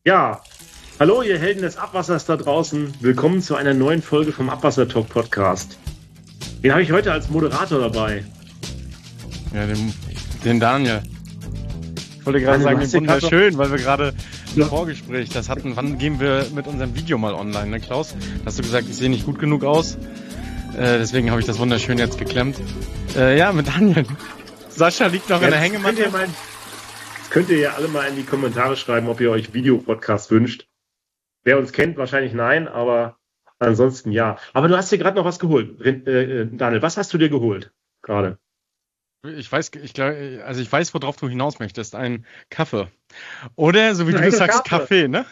Ja, hallo ihr Helden des Abwassers da draußen. Willkommen zu einer neuen Folge vom Abwasser Talk Podcast. Wen habe ich heute als Moderator dabei? Ja, den Daniel. Ich wollte gerade sagen, den wunderschön, weil wir gerade ein Vorgespräch das hatten. Wann gehen wir mit unserem Video mal online, ne Klaus? Hast du gesagt, ich sehe nicht gut genug aus. Deswegen habe ich das wunderschön jetzt geklemmt. Ja, mit Daniel. Sascha liegt noch in der Hängematte. Könnt ihr ja alle mal in die Kommentare schreiben, ob ihr euch Videopodcast wünscht. Wer uns kennt, wahrscheinlich nein, aber ansonsten ja. Aber du hast dir gerade noch was geholt. Daniel, was hast du dir geholt gerade? Ich weiß, worauf du hinaus möchtest. Ein Kaffee. Oder, so wie du sagst, Kaffee, ne?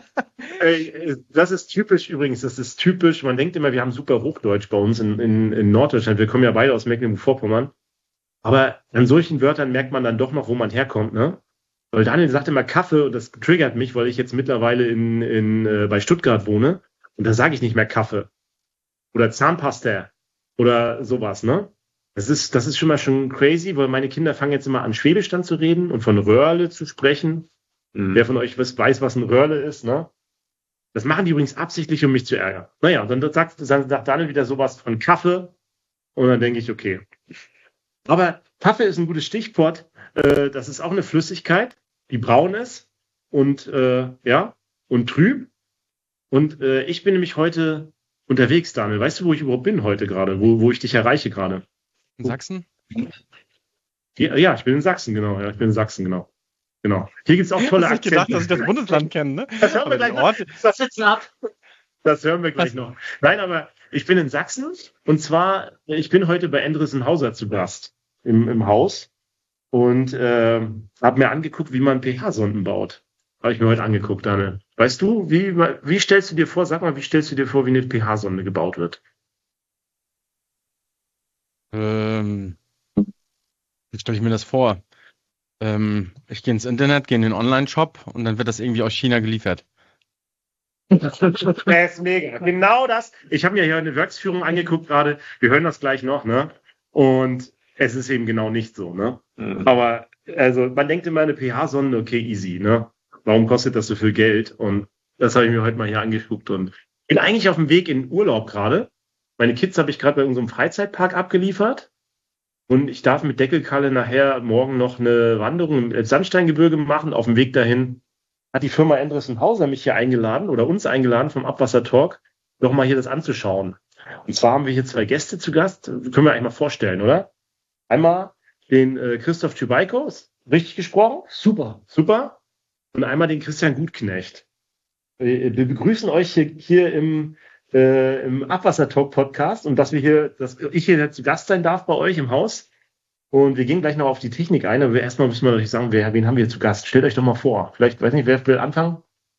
Das ist typisch übrigens, das ist typisch. Man denkt immer, wir haben super Hochdeutsch bei uns in Norddeutschland. Wir kommen ja beide aus Mecklenburg-Vorpommern. Aber an solchen Wörtern merkt man dann doch noch, wo man herkommt, ne? Weil Daniel sagt immer Kaffee und das triggert mich, weil ich jetzt mittlerweile bei Stuttgart wohne und da sage ich nicht mehr Kaffee oder Zahnpasta oder sowas, ne? Das ist schon mal crazy, weil meine Kinder fangen jetzt immer an, Schwäbisch dann zu reden und von Röhrle zu sprechen. Wer von euch weiß, was ein Röhrle ist, ne? Das machen die übrigens absichtlich, um mich zu ärgern. Naja, und dann sagt Daniel wieder sowas von Kaffee und dann denke ich, okay. Aber Kaffee ist ein gutes Stichwort. Das ist auch eine Flüssigkeit, die braun ist und und trüb. Und ich bin nämlich heute unterwegs, Daniel. Weißt du, wo ich überhaupt bin heute gerade? Wo ich dich erreiche gerade? In Sachsen? Ja, ich bin in Sachsen, genau. Ja, ich bin in Sachsen, genau. Genau. Hier gibt es auch tolle Akzente. Ich gedacht, dass ich das Bundesland kenne, ne? Das hören wir gleich noch. Das hören wir gleich noch. Nein, aber ich bin in Sachsen und zwar, ich bin heute bei Endresen Hauser zu Gast im Haus und habe mir angeguckt, wie man pH-Sonden baut. Habe ich mir heute angeguckt, Daniel. Weißt du, wie stellst du dir vor, sag mal, wie stellst du dir vor, wie eine pH-Sonde gebaut wird? Wie stelle ich mir das vor? Ich gehe ins Internet, gehe in den Online-Shop und dann wird das irgendwie aus China geliefert. Das ist mega. Genau das. Ich habe mir hier eine Werksführung angeguckt gerade. Wir hören das gleich noch, ne? Und es ist eben genau nicht so, ne? Aber also man denkt immer eine pH-Sonde, okay, easy, ne? Warum kostet das so viel Geld? Und das habe ich mir heute mal hier angeguckt und bin eigentlich auf dem Weg in Urlaub gerade. Meine Kids habe ich gerade bei unserem Freizeitpark abgeliefert. Und ich darf mit Deckelkalle nachher morgen noch eine Wanderung im Sandsteingebirge machen. Auf dem Weg dahin hat die Firma Endresen Hauser mich hier eingeladen oder uns eingeladen vom Abwasser Talk, noch mal hier das anzuschauen. Und zwar haben wir hier zwei Gäste zu Gast. Können wir eigentlich mal vorstellen, oder? Einmal den Christoph Tschübaiko, richtig gesprochen? Super. Super. Und einmal den Christian Gutknecht. Wir begrüßen euch hier im Abwasser Talk Podcast und dass ich hier zu Gast sein darf bei euch im Haus. Und wir gehen gleich noch auf die Technik ein, aber erstmal müssen wir euch sagen, wen haben wir zu Gast? Stellt euch doch mal vor. Vielleicht, weiß nicht, wer will anfangen?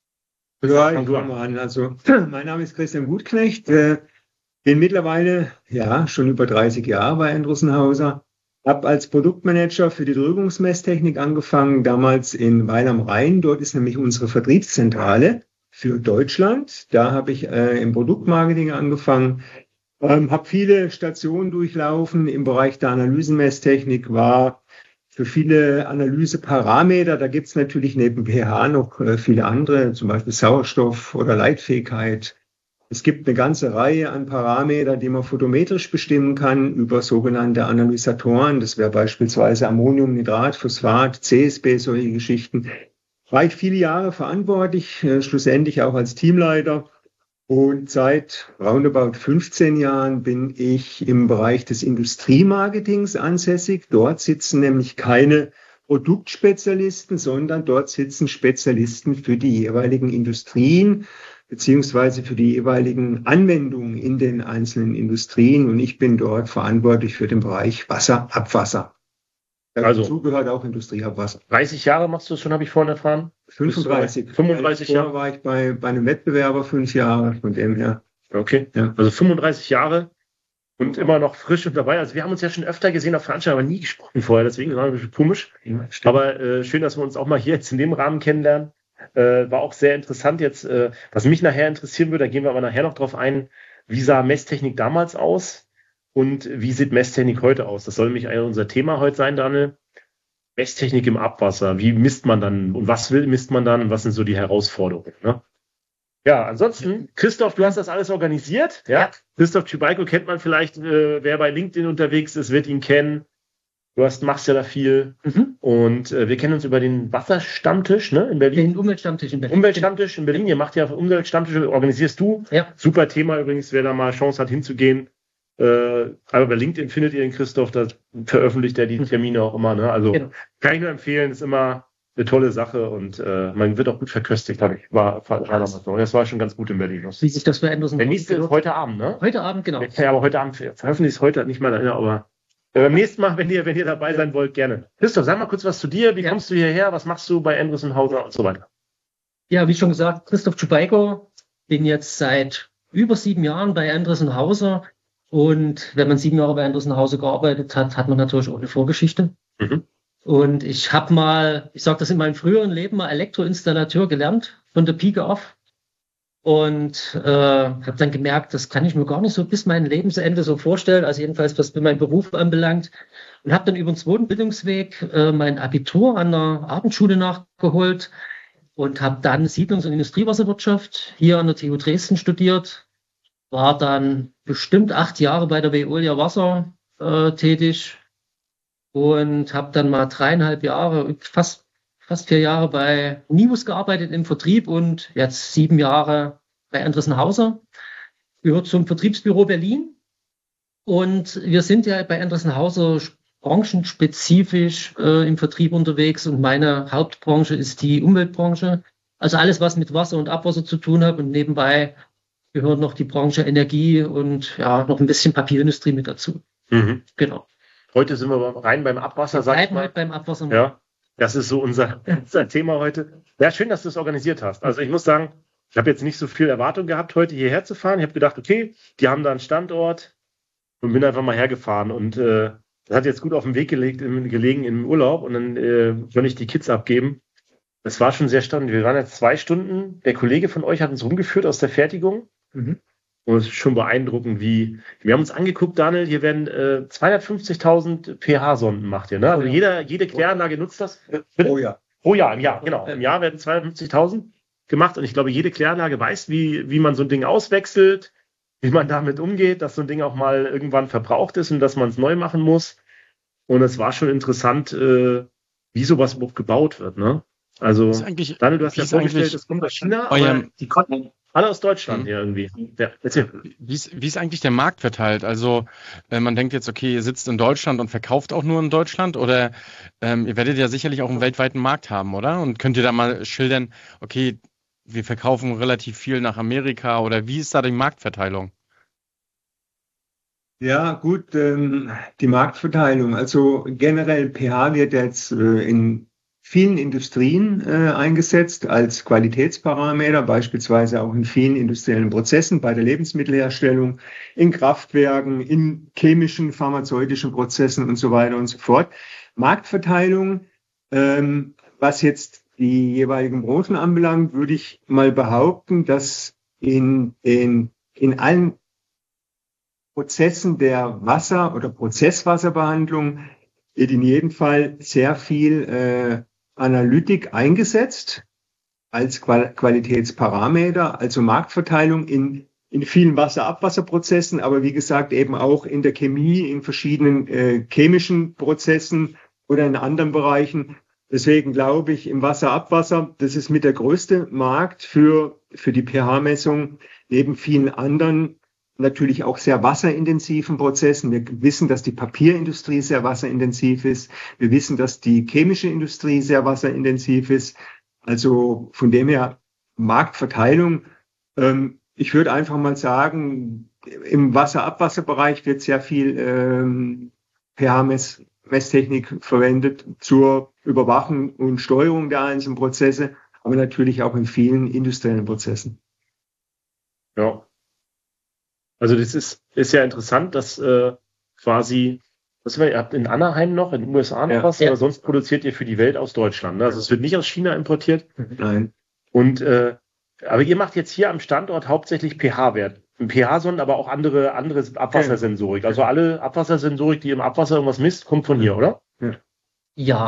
Ja, ich fange mal an. Also, mein Name ist Christian Gutknecht, bin mittlerweile schon über 30 Jahre bei Endresen Hauser. Habe als Produktmanager für die Drückungsmesstechnik angefangen, damals in Weil am Rhein. Dort ist nämlich unsere Vertriebszentrale für Deutschland. Da habe ich im Produktmarketing angefangen, habe viele Stationen durchlaufen im Bereich der Analysenmesstechnik, war für viele Analyseparameter, da gibt es natürlich neben pH noch viele andere, zum Beispiel Sauerstoff oder Leitfähigkeit. Es gibt eine ganze Reihe an Parametern, die man photometrisch bestimmen kann über sogenannte Analysatoren. Das wäre beispielsweise Ammoniumnitrat, Phosphat, CSB, solche Geschichten. War ich viele Jahre verantwortlich, schlussendlich auch als Teamleiter. Und seit roundabout 15 Jahren bin ich im Bereich des Industriemarketings ansässig. Dort sitzen nämlich keine Produktspezialisten, sondern dort sitzen Spezialisten für die jeweiligen Industrien beziehungsweise für die jeweiligen Anwendungen in den einzelnen Industrien. Und ich bin dort verantwortlich für den Bereich Wasser, Abwasser. Dazu gehört auch Industrieabwasser. 30 Jahre machst du es schon, habe ich vorhin erfahren? 35. 35 Jahre? War ich bei einem Wettbewerber 5 Jahre, von dem her. Okay, ja. Also 35 Jahre und immer noch frisch und dabei. Also wir haben uns ja schon öfter gesehen auf Veranstaltungen, aber nie gesprochen vorher, deswegen war es ein bisschen komisch. Ja, aber schön, dass wir uns auch mal hier jetzt in dem Rahmen kennenlernen. War auch sehr interessant jetzt. Was mich nachher interessieren würde, da gehen wir aber nachher noch drauf ein, wie sah Messtechnik damals aus? Und wie sieht Messtechnik heute aus? Das soll nämlich unser Thema heute sein, Daniel. Messtechnik im Abwasser. Wie misst man dann und was misst man dann und was sind so die Herausforderungen? Ne? Ja, ansonsten, Christoph, du hast das alles organisiert. Ja. Christoph Tschubaiko kennt man vielleicht, wer bei LinkedIn unterwegs ist, wird ihn kennen. Machst ja da viel. Und wir kennen uns über den Wasserstammtisch, ne, in Berlin. Den Umweltstammtisch in Berlin. Umweltstammtisch in Berlin. Ihr macht ja Umweltstammtische, organisierst du. Ja. Super Thema übrigens, wer da mal Chance hat hinzugehen. Aber bei LinkedIn findet ihr den Christoph, da veröffentlicht er die Termine auch immer. Ne? Also kann ich nur empfehlen, ist immer eine tolle Sache und man wird auch gut verköstigt. War so. Das war schon ganz gut in Berlin. Wie sich das verändert. Der nächste ist heute Abend, ne? Heute Abend, genau. Ja, aber heute Abend veröffentlicht es heute nicht mal, aber beim nächsten Mal, wenn ihr dabei sein wollt, gerne. Christoph, sag mal kurz was zu dir. Wie kommst du hierher? Was machst du bei Andresen Hauser und so weiter? Ja, wie schon gesagt, Christoph Tschubaiko. Bin jetzt seit über 7 Jahren bei Andresen Hauser. Und wenn man 7 Jahre bei Andresen Hauser gearbeitet hat, hat man natürlich auch eine Vorgeschichte. Und ich habe mal, ich sage das in meinem früheren Leben, mal Elektroinstallateur gelernt, von der Pike auf. Und habe dann gemerkt, das kann ich mir gar nicht so bis mein Lebensende so vorstellen, also jedenfalls was meinen Beruf anbelangt. Und habe dann über den zweiten Bildungsweg mein Abitur an der Abendschule nachgeholt und habe dann Siedlungs- und Industriewasserwirtschaft hier an der TU Dresden studiert. War dann bestimmt 8 Jahre bei der Veolia Wasser tätig und habe dann mal 3,5 Jahre, fast 4 Jahre bei Nivus gearbeitet im Vertrieb und jetzt 7 Jahre bei Andresen Hauser. Gehört zum Vertriebsbüro Berlin. Und wir sind ja bei Andresen Hauser branchenspezifisch im Vertrieb unterwegs und meine Hauptbranche ist die Umweltbranche. Also alles, was mit Wasser und Abwasser zu tun hat und nebenbei gehört noch die Branche Energie und ja, noch ein bisschen Papierindustrie mit dazu. Genau. Heute sind wir rein beim Abwasser, sag ich mal. Heute beim Abwasser. Ja. Das ist so unser Thema heute. Ja, schön, dass du es organisiert hast. Also ich muss sagen, ich habe jetzt nicht so viel Erwartung gehabt, heute hierher zu fahren. Ich habe gedacht, okay, die haben da einen Standort und bin einfach mal hergefahren. Und das hat jetzt gut auf den Weg gelegen im Urlaub und dann soll ich die Kids abgeben. Das war schon sehr spannend. Wir waren jetzt 2 Stunden. Der Kollege von euch hat uns rumgeführt aus der Fertigung. Und es ist schon beeindruckend, wir haben uns angeguckt, Daniel, hier werden 250.000 pH-Sonden gemacht hier, ne? Also jede Kläranlage nutzt das. Pro Jahr. Pro Jahr, im Jahr, genau. Im Jahr werden 250.000 gemacht und ich glaube, jede Kläranlage weiß, wie man so ein Ding auswechselt, wie man damit umgeht, dass so ein Ding auch mal irgendwann verbraucht ist und dass man es neu machen muss. Und es war schon interessant, wie sowas überhaupt gebaut wird, ne? Also, Daniel, du hast ja vorgestellt, das kommt aus China, aber die konnten alle aus Deutschland hier irgendwie. Ja, wie ist eigentlich der Markt verteilt? Also man denkt jetzt, okay, ihr sitzt in Deutschland und verkauft auch nur in Deutschland oder ihr werdet ja sicherlich auch einen weltweiten Markt haben, oder? Und könnt ihr da mal schildern, okay, wir verkaufen relativ viel nach Amerika oder wie ist da die Marktverteilung? Ja, gut, die Marktverteilung. Also generell pH wird jetzt in vielen Industrien eingesetzt als Qualitätsparameter, beispielsweise auch in vielen industriellen Prozessen, bei der Lebensmittelherstellung, in Kraftwerken, in chemischen, pharmazeutischen Prozessen und so weiter und so fort. Marktverteilung, was jetzt die jeweiligen Branchen anbelangt, würde ich mal behaupten, dass in allen Prozessen der Wasser- oder Prozesswasserbehandlung wird in jedem Fall sehr viel Analytik eingesetzt als Qualitätsparameter, also Marktverteilung in vielen Wasser-Abwasserprozessen, aber wie gesagt eben auch in der Chemie, in verschiedenen chemischen Prozessen oder in anderen Bereichen. Deswegen glaube ich, im Wasser-Abwasser, das ist mit der größte Markt für die pH-Messung, neben vielen anderen natürlich auch sehr wasserintensiven Prozessen. Wir wissen, dass die Papierindustrie sehr wasserintensiv ist. Wir wissen, dass die chemische Industrie sehr wasserintensiv ist. Also von dem her Marktverteilung. Ich würde einfach mal sagen, im Wasser-Abwasserbereich wird sehr viel pH-Messtechnik verwendet zur Überwachung und Steuerung der einzelnen Prozesse, aber natürlich auch in vielen industriellen Prozessen. Ja. Also das ist ja interessant, dass quasi, ihr habt in Anaheim noch, in den USA noch was, aber sonst produziert ihr für die Welt aus Deutschland. Ne? Also es wird nicht aus China importiert. Nein. Und aber ihr macht jetzt hier am Standort hauptsächlich pH-Wert. pH-Sonden, aber auch andere Abwassersensorik. Also alle Abwassersensorik, die im Abwasser irgendwas misst, kommt von hier, oder? Ja,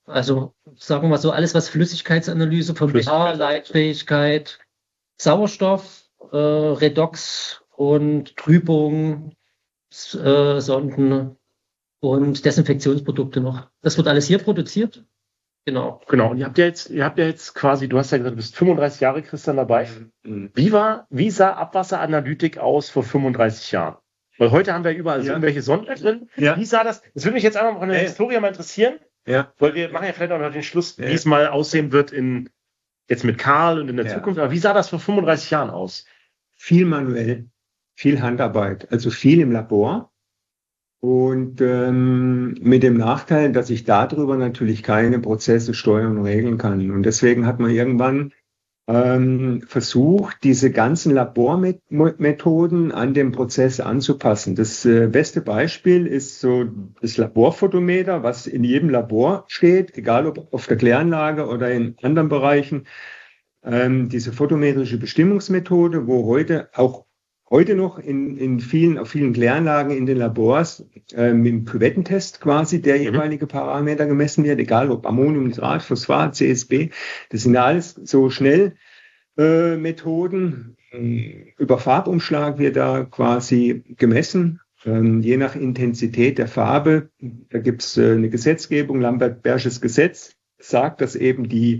Also sagen wir mal so, alles was Flüssigkeitsanalyse von pH, Leitfähigkeit, Sauerstoff, Redox und Trübung, Sonden und Desinfektionsprodukte noch. Das wird alles hier produziert. Genau. Genau. Und ihr habt ja jetzt quasi, du hast ja gesagt, du bist 35 Jahre, Christian, dabei. Wie sah Abwasseranalytik aus vor 35 Jahren? Weil heute haben wir überall so irgendwelche Sonden drin. Ja. Wie sah das? Das würde mich jetzt einfach von der Historie mal interessieren. Ja. Weil wir machen ja vielleicht auch noch den Schluss, wie es mal aussehen wird jetzt mit Karl und in der Zukunft. Aber wie sah das vor 35 Jahren aus? Viel manuell, viel Handarbeit, also viel im Labor. Und mit dem Nachteil, dass ich darüber natürlich keine Prozesse steuern und regeln kann. Und deswegen hat man irgendwann versucht, diese ganzen Labormethoden an den Prozess anzupassen. Das beste Beispiel ist so das Laborphotometer, was in jedem Labor steht, egal ob auf der Kläranlage oder in anderen Bereichen. Diese photometrische Bestimmungsmethode, wo heute noch auf vielen Kläranlagen in den Labors mit dem Küvettentest quasi der jeweilige Parameter gemessen wird, egal ob Ammoniumnitrat, Phosphat, CSB. Das sind alles so Schnellmethoden. Über Farbumschlag wird da quasi gemessen, je nach Intensität der Farbe. Da gibt's eine Gesetzgebung, Lambert-Bersches Gesetz, sagt, dass eben die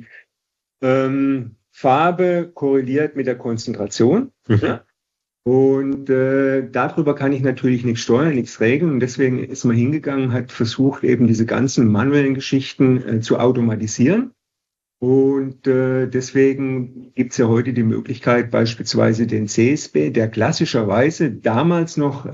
Farbe korreliert mit der Konzentration. Ja? Und darüber kann ich natürlich nichts steuern, nichts regeln. Und deswegen ist man hingegangen, hat versucht, eben diese ganzen manuellen Geschichten zu automatisieren. Und deswegen gibt es ja heute die Möglichkeit, beispielsweise den CSB, der klassischerweise damals noch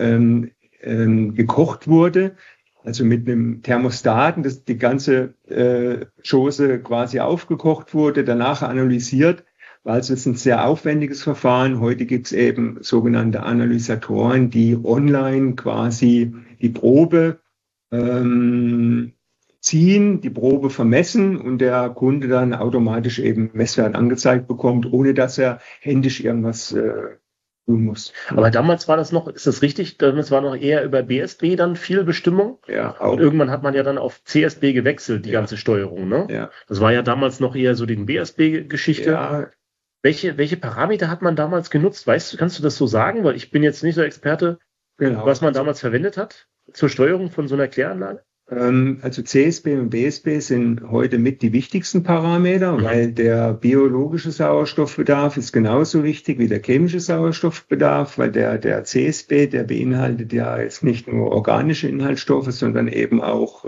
gekocht wurde, also mit einem Thermostaten, dass die ganze Chose quasi aufgekocht wurde, danach analysiert. Also es ist ein sehr aufwendiges Verfahren. Heute gibt es eben sogenannte Analysatoren, die online quasi die Probe ziehen, die Probe vermessen und der Kunde dann automatisch eben Messwert angezeigt bekommt, ohne dass er händisch irgendwas tun muss. Aber damals war das noch, ist das richtig? Damals war noch eher über BSB dann viel Bestimmung. Ja, auch. Und irgendwann hat man ja dann auf CSB gewechselt, die ganze Steuerung, ne? Ja. Das war ja damals noch eher so die BSB-Geschichte. Ja. Welche Parameter hat man damals genutzt? Kannst du das so sagen? Weil ich bin jetzt nicht so Experte, was man damals verwendet hat zur Steuerung von so einer Kläranlage. Also CSB und BSB sind heute mit die wichtigsten Parameter, weil der biologische Sauerstoffbedarf ist genauso wichtig wie der chemische Sauerstoffbedarf, weil der CSB, der beinhaltet ja jetzt nicht nur organische Inhaltsstoffe, sondern eben auch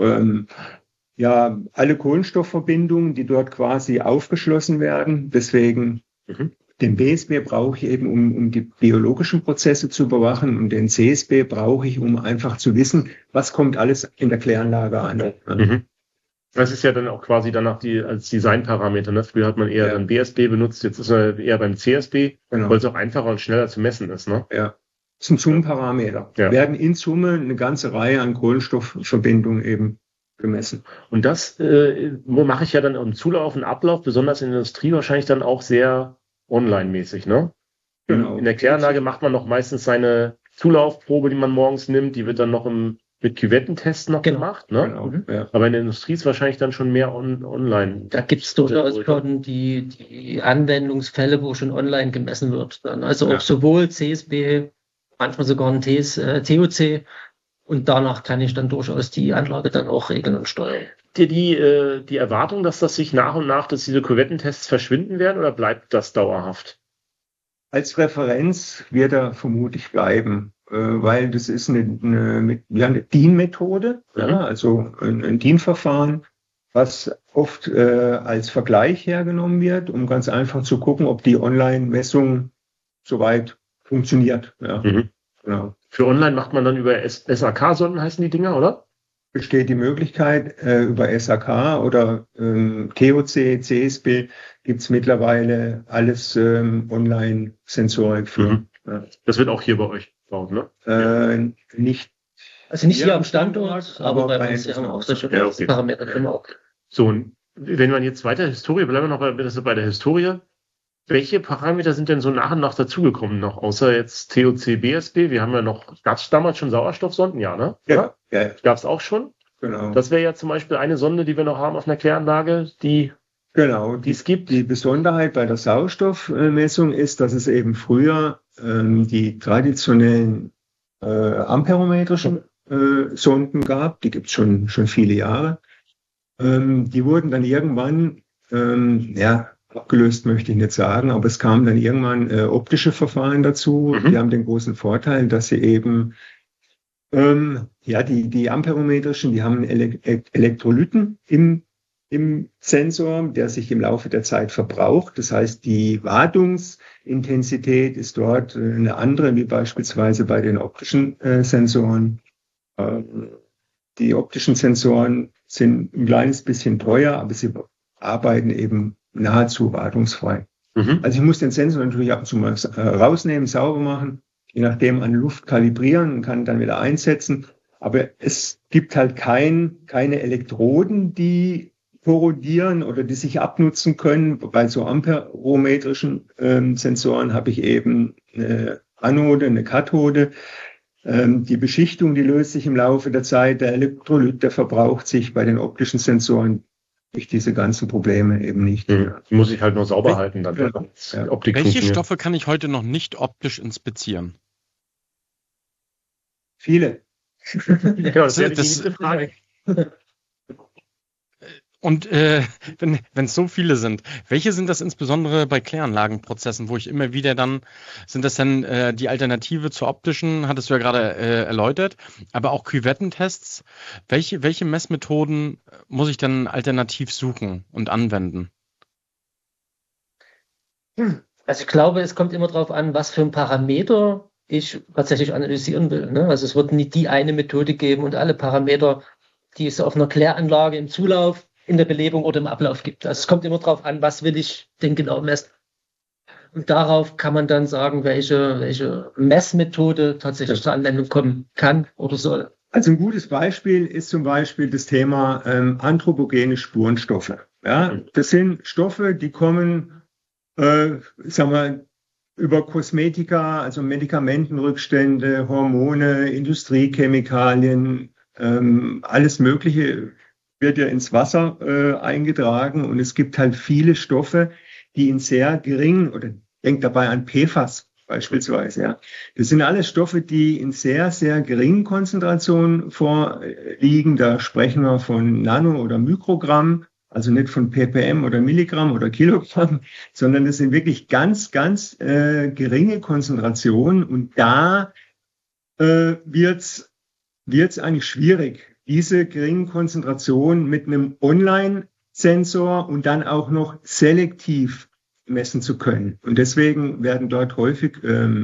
alle Kohlenstoffverbindungen, die dort quasi aufgeschlossen werden. Deswegen den BSB brauche ich eben, um die biologischen Prozesse zu überwachen, und den CSB brauche ich, um einfach zu wissen, was kommt alles in der Kläranlage an. Das ist ja dann auch quasi danach als Designparameter. Ne? Früher hat man eher dann BSB benutzt, jetzt ist er eher beim CSB, weil es auch einfacher und schneller zu messen ist. Ne? Ja, das sind Summenparameter. Ja. Werden in Summe eine ganze Reihe an Kohlenstoffverbindungen eben gemessen. Und das mache ich ja dann im Zulauf und Ablauf, besonders in der Industrie, wahrscheinlich dann auch sehr online-mäßig, ne? Genau. In der Kläranlage macht man noch meistens seine Zulaufprobe, die man morgens nimmt, die wird dann noch mit Küvettentest noch gemacht, ne? Genau. Ja. Aber in der Industrie ist wahrscheinlich dann schon mehr online. Da gibt es durchaus schon die Anwendungsfälle, wo schon online gemessen wird. Dann. Also auch sowohl CSB, manchmal sogar ein TOC. Und danach kann ich dann durchaus die Anlage dann auch regeln und steuern. Die Erwartung, dass das sich nach und nach, dass diese Küvettentests verschwinden werden, oder bleibt das dauerhaft? Als Referenz wird er vermutlich bleiben, weil das ist eine DIN-Methode, also ein DIN-Verfahren, was oft als Vergleich hergenommen wird, um ganz einfach zu gucken, ob die Online-Messung soweit funktioniert. Ja. Genau. Für online macht man dann über SAK-Sonden, heißen die Dinger, oder? Besteht die Möglichkeit, über SAK oder TOC, CSB gibt's mittlerweile alles Online-Sensorik für. Ja. Das wird auch hier bei euch gebaut, ne? Nicht. Also nicht hier am Standort, aber bei uns haben wir auch solche Parameter immer auch. So, wenn man jetzt weiter bleiben wir noch bei der Historie. Welche Parameter sind denn so nach und nach dazugekommen noch, außer jetzt TOC, BSB? Wir haben ja noch, gab es damals schon Sauerstoffsonden? Ja, ne? Ja. Gab es auch schon? Genau. Das wäre ja zum Beispiel eine Sonde, die wir noch haben auf einer Kläranlage, die es gibt. Die Besonderheit bei der Sauerstoffmessung ist, dass es eben früher die traditionellen amperometrischen Sonden gab. Die gibt es schon viele Jahre. Die wurden dann irgendwann, abgelöst möchte ich nicht sagen, aber es kamen dann irgendwann optische Verfahren dazu. Die haben den großen Vorteil, dass sie eben die amperometrischen, die haben Elektrolyten im Sensor, der sich im Laufe der Zeit verbraucht. Das heißt, die Wartungsintensität ist dort eine andere, wie beispielsweise bei den optischen Sensoren. Die optischen Sensoren sind ein kleines bisschen teuer, aber sie arbeiten eben nahezu wartungsfrei. Also ich muss den Sensor natürlich ab und zu mal rausnehmen, sauber machen, je nachdem an Luft kalibrieren und kann dann wieder einsetzen. Aber es gibt halt keine Elektroden, die korrodieren oder die sich abnutzen können. Bei so amperometrischen Sensoren habe ich eben eine Anode, eine Kathode. Die Beschichtung, die löst sich im Laufe der Zeit. Der Elektrolyt, der verbraucht sich. Bei den optischen Sensoren durch diese ganzen Probleme eben nicht. Die muss ich halt nur sauber halten. Dann Welche Stoffe kann ich heute noch nicht optisch inspizieren? Viele. Das wäre die nächste Frage. Und wenn es so viele sind, welche sind das insbesondere bei Kläranlagenprozessen, wo ich immer wieder dann, sind das dann die Alternative zur optischen, hattest du ja gerade erläutert, aber auch Küvettentests, welche Messmethoden muss ich dann alternativ suchen und anwenden? Also ich glaube, es kommt immer darauf an, was für ein Parameter ich tatsächlich analysieren will. Ne? Also es wird nicht die eine Methode geben und alle Parameter, die es auf einer Kläranlage im Zulauf, in der Belebung oder im Ablauf gibt. Also es kommt immer darauf an, was will ich denn genau messen. Und darauf kann man dann sagen, welche Messmethode tatsächlich zur Anwendung kommen kann oder soll. Also ein gutes Beispiel ist zum Beispiel das Thema anthropogene Spurenstoffe. Ja, das sind Stoffe, die kommen, über Kosmetika, also Medikamentenrückstände, Hormone, Industriechemikalien, alles Mögliche wird ja ins Wasser eingetragen und es gibt halt viele Stoffe, die in sehr geringen, oder denkt dabei an PFAS beispielsweise, ja. Das sind alles Stoffe, die in sehr, sehr geringen Konzentrationen vorliegen. Da sprechen wir von Nano- oder Mikrogramm, also nicht von ppm oder Milligramm oder Kilogramm, sondern das sind wirklich ganz, ganz geringe Konzentrationen und da wird's eigentlich schwierig, diese geringen Konzentrationen mit einem Online-Sensor und dann auch noch selektiv messen zu können. Und deswegen werden dort häufig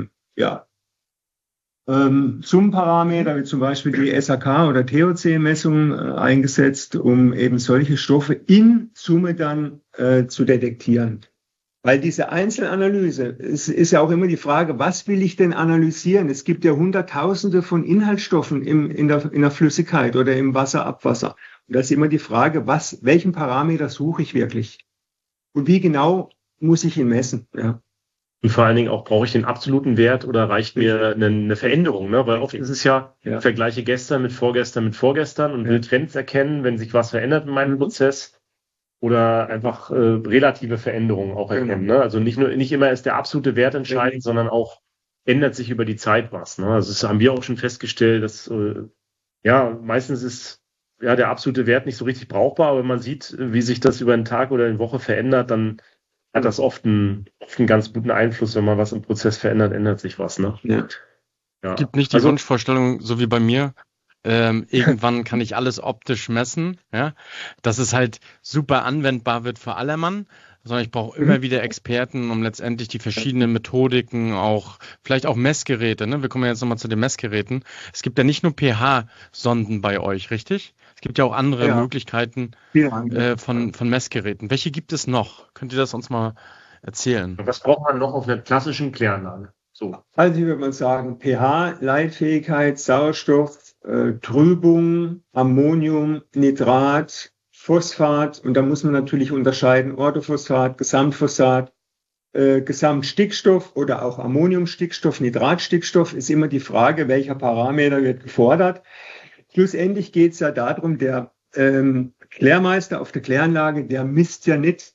Summparameter wie zum Beispiel die SAK- oder TOC-Messung eingesetzt, um eben solche Stoffe in Summe dann zu detektieren. Weil diese Einzelanalyse, es ist ja auch immer die Frage, was will ich denn analysieren? Es gibt ja Hunderttausende von Inhaltsstoffen in der Flüssigkeit oder im Wasser, Abwasser. Und da ist immer die Frage, welchen Parameter suche ich wirklich? Und wie genau muss ich ihn messen? Ja. Und vor allen Dingen auch, brauche ich den absoluten Wert oder reicht mir eine Veränderung? Ne? Weil oft ist es ja, ich vergleiche gestern mit vorgestern und will Trends erkennen, wenn sich was verändert in meinem Prozess. Oder einfach relative Veränderungen auch erkennen. Ne? Also nicht immer ist der absolute Wert entscheidend, sondern auch ändert sich über die Zeit was. Ne? Also das haben wir auch schon festgestellt, dass meistens ist der absolute Wert nicht so richtig brauchbar, aber wenn man sieht, wie sich das über einen Tag oder eine Woche verändert, dann hat das oft einen ganz guten Einfluss. Wenn man was im Prozess verändert, ändert sich was. Ne? Ja. Es gibt nicht die Wunschvorstellung, so wie bei mir. Irgendwann kann ich alles optisch messen, ja, dass es halt super anwendbar wird für allermann, sondern ich brauche immer wieder Experten, um letztendlich die verschiedenen Methodiken, vielleicht auch Messgeräte, ne? Wir kommen ja jetzt nochmal zu den Messgeräten. Es gibt ja nicht nur pH-Sonden bei euch, richtig? Es gibt ja auch andere Möglichkeiten von Messgeräten. Welche gibt es noch? Könnt ihr das uns mal erzählen? Was braucht man noch auf einer klassischen Kläranlage? So. Also ich würde mal sagen, pH, Leitfähigkeit, Sauerstoff, Trübung, Ammonium, Nitrat, Phosphat und da muss man natürlich unterscheiden Orthophosphat, Gesamtphosphat, Gesamtstickstoff oder auch Ammoniumstickstoff, Nitratstickstoff ist immer die Frage, welcher Parameter wird gefordert. schlussendlich geht es ja darum, der Klärmeister auf der Kläranlage, der misst ja nicht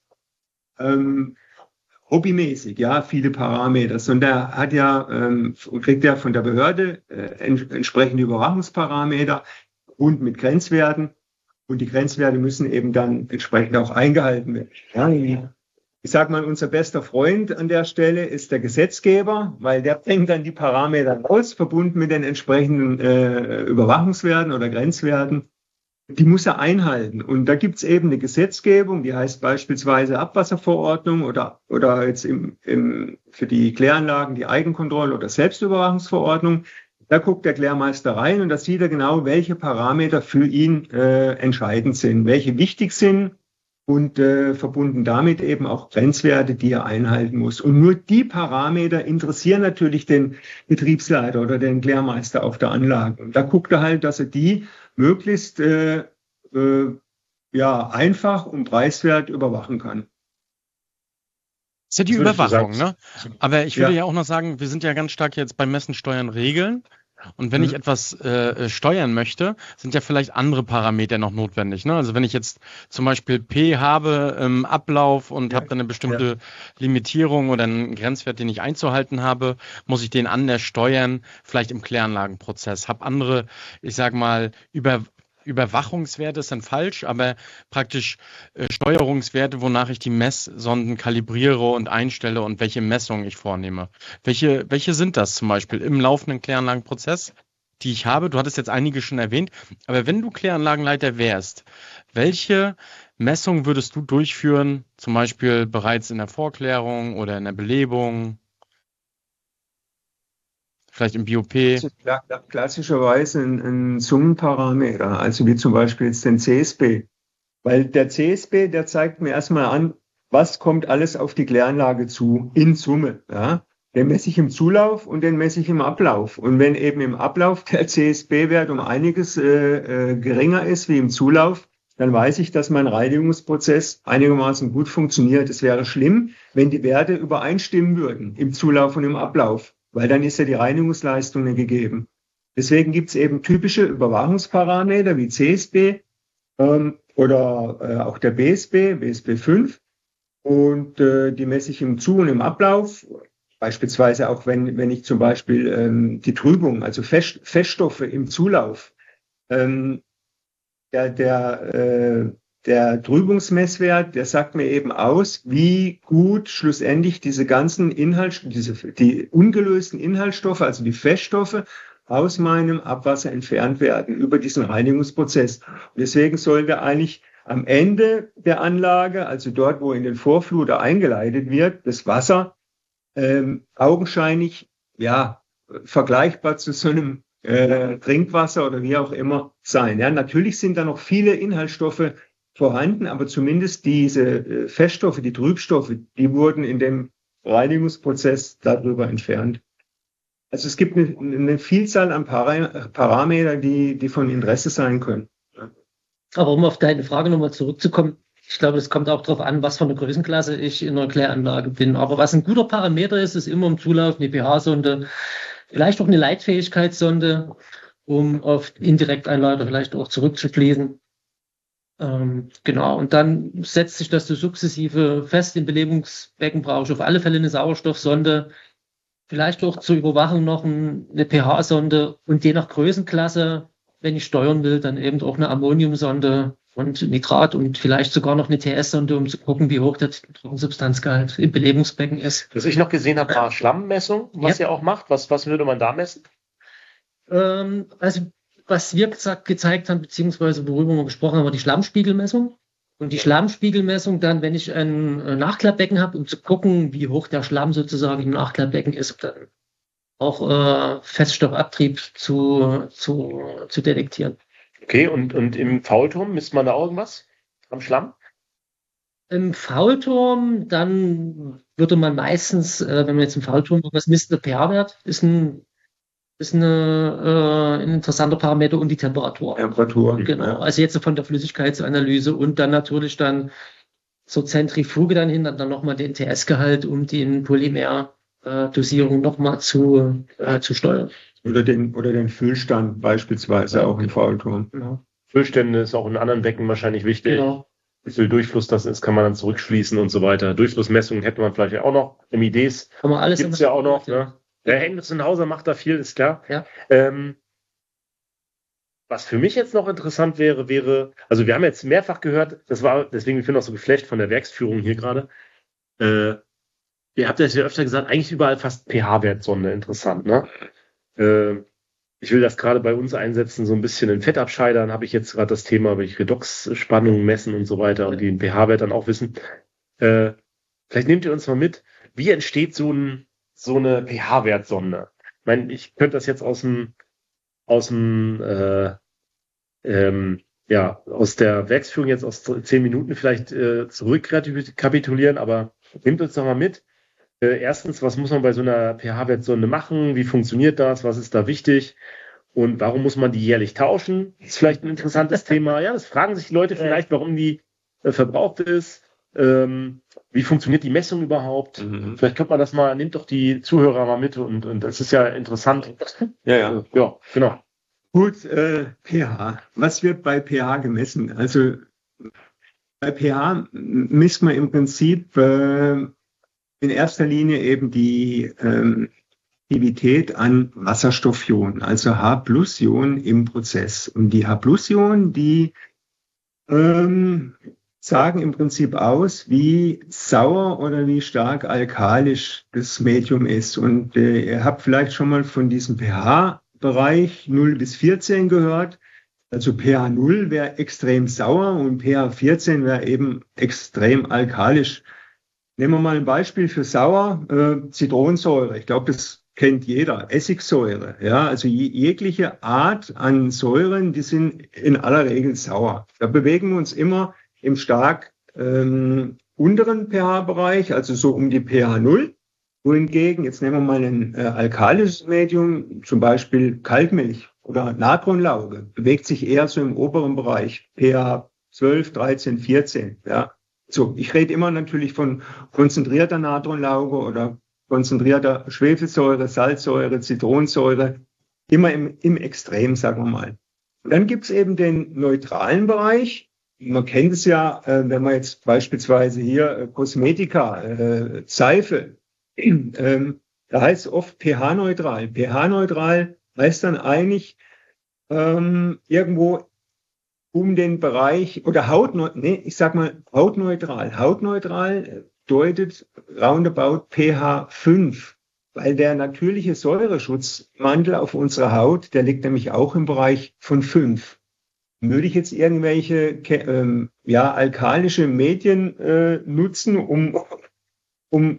hobbymäßig, ja, viele Parameter, sondern der hat ja, kriegt ja von der Behörde entsprechende Überwachungsparameter und mit Grenzwerten. Und die Grenzwerte müssen eben dann entsprechend auch eingehalten werden. Ja, ich sage mal, unser bester Freund an der Stelle ist der Gesetzgeber, weil der bringt dann die Parameter raus, verbunden mit den entsprechenden Überwachungswerten oder Grenzwerten. Die muss er einhalten. Und da gibt's eben eine Gesetzgebung, die heißt beispielsweise Abwasserverordnung oder jetzt für die Kläranlagen die Eigenkontrolle oder Selbstüberwachungsverordnung. Da guckt der Klärmeister rein und da sieht er genau, welche Parameter für ihn entscheidend sind, welche wichtig sind und verbunden damit eben auch Grenzwerte, die er einhalten muss. Und nur die Parameter interessieren natürlich den Betriebsleiter oder den Klärmeister auf der Anlage. Und da guckt er halt, dass er die möglichst einfach und preiswert überwachen kann. Das ist ja die Überwachung, ne? Aber ich würde ja auch noch sagen, wir sind ja ganz stark jetzt beim Messen, Steuern, Regeln. Und wenn ich etwas steuern möchte, sind ja vielleicht andere Parameter noch notwendig. Ne? Also wenn ich jetzt zum Beispiel P habe im Ablauf und habe dann eine bestimmte Limitierung oder einen Grenzwert, den ich einzuhalten habe, muss ich den anders steuern, vielleicht im Kläranlagenprozess. Habe andere, ich sage mal, Überwachungswerte ist dann falsch, aber praktisch Steuerungswerte, wonach ich die Messsonden kalibriere und einstelle und welche Messungen ich vornehme. Welche sind das zum Beispiel im laufenden Kläranlagenprozess, die ich habe? Du hattest jetzt einige schon erwähnt, aber wenn du Kläranlagenleiter wärst, welche Messungen würdest du durchführen, zum Beispiel bereits in der Vorklärung oder in der Belebung? Vielleicht im BOP? Klassischerweise ein Summenparameter, also wie zum Beispiel jetzt den CSB. Weil der CSB, der zeigt mir erstmal an, was kommt alles auf die Kläranlage zu, in Summe. Ja? Den messe ich im Zulauf und den messe ich im Ablauf. Und wenn eben im Ablauf der CSB-Wert um einiges geringer ist wie im Zulauf, dann weiß ich, dass mein Reinigungsprozess einigermaßen gut funktioniert. Es wäre schlimm, wenn die Werte übereinstimmen würden im Zulauf und im Ablauf, weil dann ist ja die Reinigungsleistung nicht gegeben. Deswegen gibt es eben typische Überwachungsparameter wie CSB oder auch der BSB 5 und die messe ich im Zu- und im Ablauf. Beispielsweise auch wenn ich zum Beispiel die Trübung, also Feststoffe im Zulauf, der Trübungsmesswert, der sagt mir eben aus, wie gut schlussendlich diese ganzen die ungelösten Inhaltsstoffe, also die Feststoffe, aus meinem Abwasser entfernt werden über diesen Reinigungsprozess. Und deswegen sollte eigentlich am Ende der Anlage, also dort, wo in den Vorfluter eingeleitet wird, das Wasser augenscheinlich vergleichbar zu so einem Trinkwasser oder wie auch immer sein. Ja, natürlich sind da noch viele Inhaltsstoffe vorhanden, aber zumindest diese Feststoffe, die Trübstoffe, die wurden in dem Reinigungsprozess darüber entfernt. Also es gibt eine Vielzahl an Parameter, die von Interesse sein können. Aber um auf deine Frage nochmal zurückzukommen, ich glaube, es kommt auch darauf an, was für eine Größenklasse ich in einer Kläranlage bin. Aber was ein guter Parameter ist, ist immer im Zulauf eine pH-Sonde, vielleicht auch eine Leitfähigkeitssonde, um auf Indirekteinleiter vielleicht auch zurückzuschließen. Genau, und dann setzt sich das so sukzessive fest. Im Belebungsbecken brauche ich auf alle Fälle eine Sauerstoffsonde, vielleicht auch zur Überwachung noch eine pH-Sonde und je nach Größenklasse, wenn ich steuern will, dann eben auch eine Ammoniumsonde und Nitrat und vielleicht sogar noch eine TS-Sonde, um zu gucken, wie hoch der Trockensubstanzgehalt im Belebungsbecken ist. Was ich noch gesehen habe, war Schlammmessung, was ihr auch macht. Was würde man da messen? Also was wir gezeigt haben, beziehungsweise worüber wir gesprochen haben, war die Schlammspiegelmessung. Und die Schlammspiegelmessung dann, wenn ich ein Nachklappbecken habe, um zu gucken, wie hoch der Schlamm sozusagen im Nachklappbecken ist, um dann auch Feststoffabtrieb zu detektieren. Okay, und im Faulturm misst man da irgendwas am Schlamm? Im Faulturm, dann würde man meistens, wenn man jetzt im Faulturm was misst, der pH-Wert ist ein interessanter Parameter und die Temperatur. Genau. Ja. Also jetzt von der Flüssigkeitsanalyse und dann natürlich dann zur Zentrifuge dann hin, dann nochmal den TS-Gehalt, um den Polymerdosierung nochmal zu steuern. Oder den Füllstand beispielsweise auch im Faulturm. Genau. Füllstände ist auch in anderen Becken wahrscheinlich wichtig. Genau. Wie viel Durchfluss das ist, kann man dann zurückschließen und so weiter. Durchflussmessungen hätte man vielleicht auch noch. MEDs gibt es ja auch noch. Ne? Der Anderson-Hauser macht da viel, ist klar. Ja. Was für mich jetzt noch interessant wäre, also wir haben jetzt mehrfach gehört, deswegen bin ich auch so geflasht von der Werksführung hier gerade. Ihr habt das ja öfter gesagt, eigentlich überall fast pH-Wertsonde interessant, ne? Ich will das gerade bei uns einsetzen, so ein bisschen in Fettabscheidern habe ich jetzt gerade das Thema, will ich Redoxspannung messen und so weiter und den pH-Wert dann auch wissen. Vielleicht nehmt ihr uns mal mit, wie entsteht so eine pH-Wertsonde? Ich meine, ich könnte das jetzt aus der Werksführung jetzt aus 10 Minuten vielleicht zurückrekapitulieren, aber nehmt uns doch mal mit. Erstens, was muss man bei so einer pH-Wertsonde machen? Wie funktioniert das? Was ist da wichtig? Und warum muss man die jährlich tauschen? Das ist vielleicht ein interessantes Thema. Ja, das fragen sich die Leute vielleicht, warum die verbraucht ist. Wie funktioniert die Messung überhaupt? Vielleicht könnte man das mal, nehmt doch die Zuhörer mal mit und das ist ja interessant. Ja, genau. Gut, pH. Was wird bei pH gemessen? Also bei pH misst man im Prinzip in erster Linie eben die Aktivität an Wasserstoffionen, also H+-Ionen im Prozess. Und die H+-Ionen, die sagen im Prinzip aus, wie sauer oder wie stark alkalisch das Medium ist. Und ihr habt vielleicht schon mal von diesem pH-Bereich 0 bis 14 gehört. Also pH 0 wäre extrem sauer und pH 14 wäre eben extrem alkalisch. Nehmen wir mal ein Beispiel für sauer, Zitronensäure. Ich glaube, das kennt jeder. Essigsäure, ja, also jegliche Art an Säuren, die sind in aller Regel sauer. Da bewegen wir uns immer im stark unteren pH-Bereich, also so um die pH 0. Wohingegen, jetzt nehmen wir mal ein alkalisches Medium, zum Beispiel Kaltmilch oder Natronlauge, bewegt sich eher so im oberen Bereich, pH 12, 13, 14, ja. So, ich rede immer natürlich von konzentrierter Natronlauge oder konzentrierter Schwefelsäure, Salzsäure, Zitronensäure, immer im Extrem, sagen wir mal. Und dann gibt's eben den neutralen Bereich. Man kennt es ja, wenn man jetzt beispielsweise hier Kosmetika, Seife, da heißt es oft pH-neutral. pH-neutral heißt dann eigentlich irgendwo um den Bereich oder hautneutral. Hautneutral bedeutet roundabout pH 5, weil der natürliche Säureschutzmantel auf unserer Haut, der liegt nämlich auch im Bereich von 5. Würde ich jetzt irgendwelche alkalische Medien nutzen, um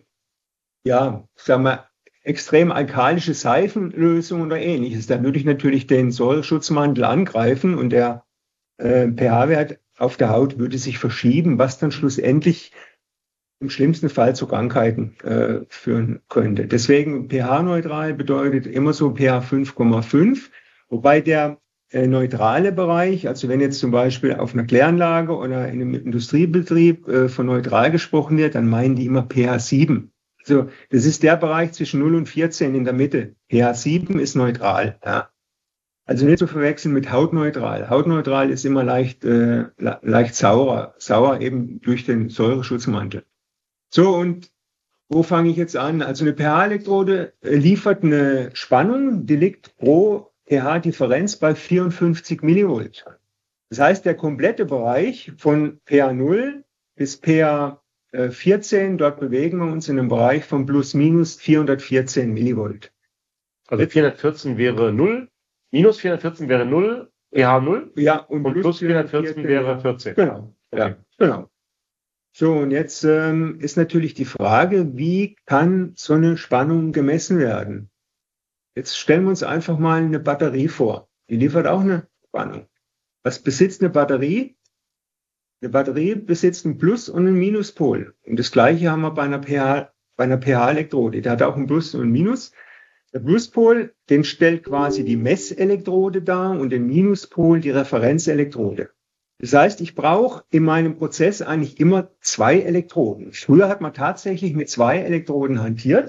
extrem alkalische Seifenlösungen oder ähnliches, dann würde ich natürlich den Säureschutzmantel angreifen und der pH-Wert auf der Haut würde sich verschieben, was dann schlussendlich im schlimmsten Fall zu Krankheiten führen könnte. Deswegen pH-neutral bedeutet immer so pH 5,5, wobei der neutrale Bereich, also wenn jetzt zum Beispiel auf einer Kläranlage oder in einem Industriebetrieb von neutral gesprochen wird, dann meinen die immer pH 7. Also das ist der Bereich zwischen 0 und 14 in der Mitte. pH 7 ist neutral. Ja. Also nicht zu verwechseln mit hautneutral. Hautneutral ist immer leicht sauer eben durch den Säureschutzmantel. So, und wo fange ich jetzt an? Also eine pH-Elektrode liefert eine Spannung, die liegt pro pH-Differenz bei 54 Millivolt. Das heißt, der komplette Bereich von pH 0 bis pH 14, dort bewegen wir uns in einem Bereich von plus minus 414 Millivolt. Also 414 wäre 0, minus 414 wäre 0, pH 0 und plus 414 wäre 14. Genau, okay. Ja, genau. So, und jetzt ist natürlich die Frage, wie kann so eine Spannung gemessen werden? Jetzt stellen wir uns einfach mal eine Batterie vor. Die liefert auch eine Spannung. Was besitzt eine Batterie? Eine Batterie besitzt einen Plus- und einen Minuspol. Und das Gleiche haben wir bei einer pH-Elektrode. Die hat auch einen Plus und einen Minus. Der Pluspol, den stellt quasi die Messelektrode dar und den Minuspol die Referenzelektrode. Das heißt, ich brauche in meinem Prozess eigentlich immer 2 Elektroden. Früher hat man tatsächlich mit 2 Elektroden hantiert.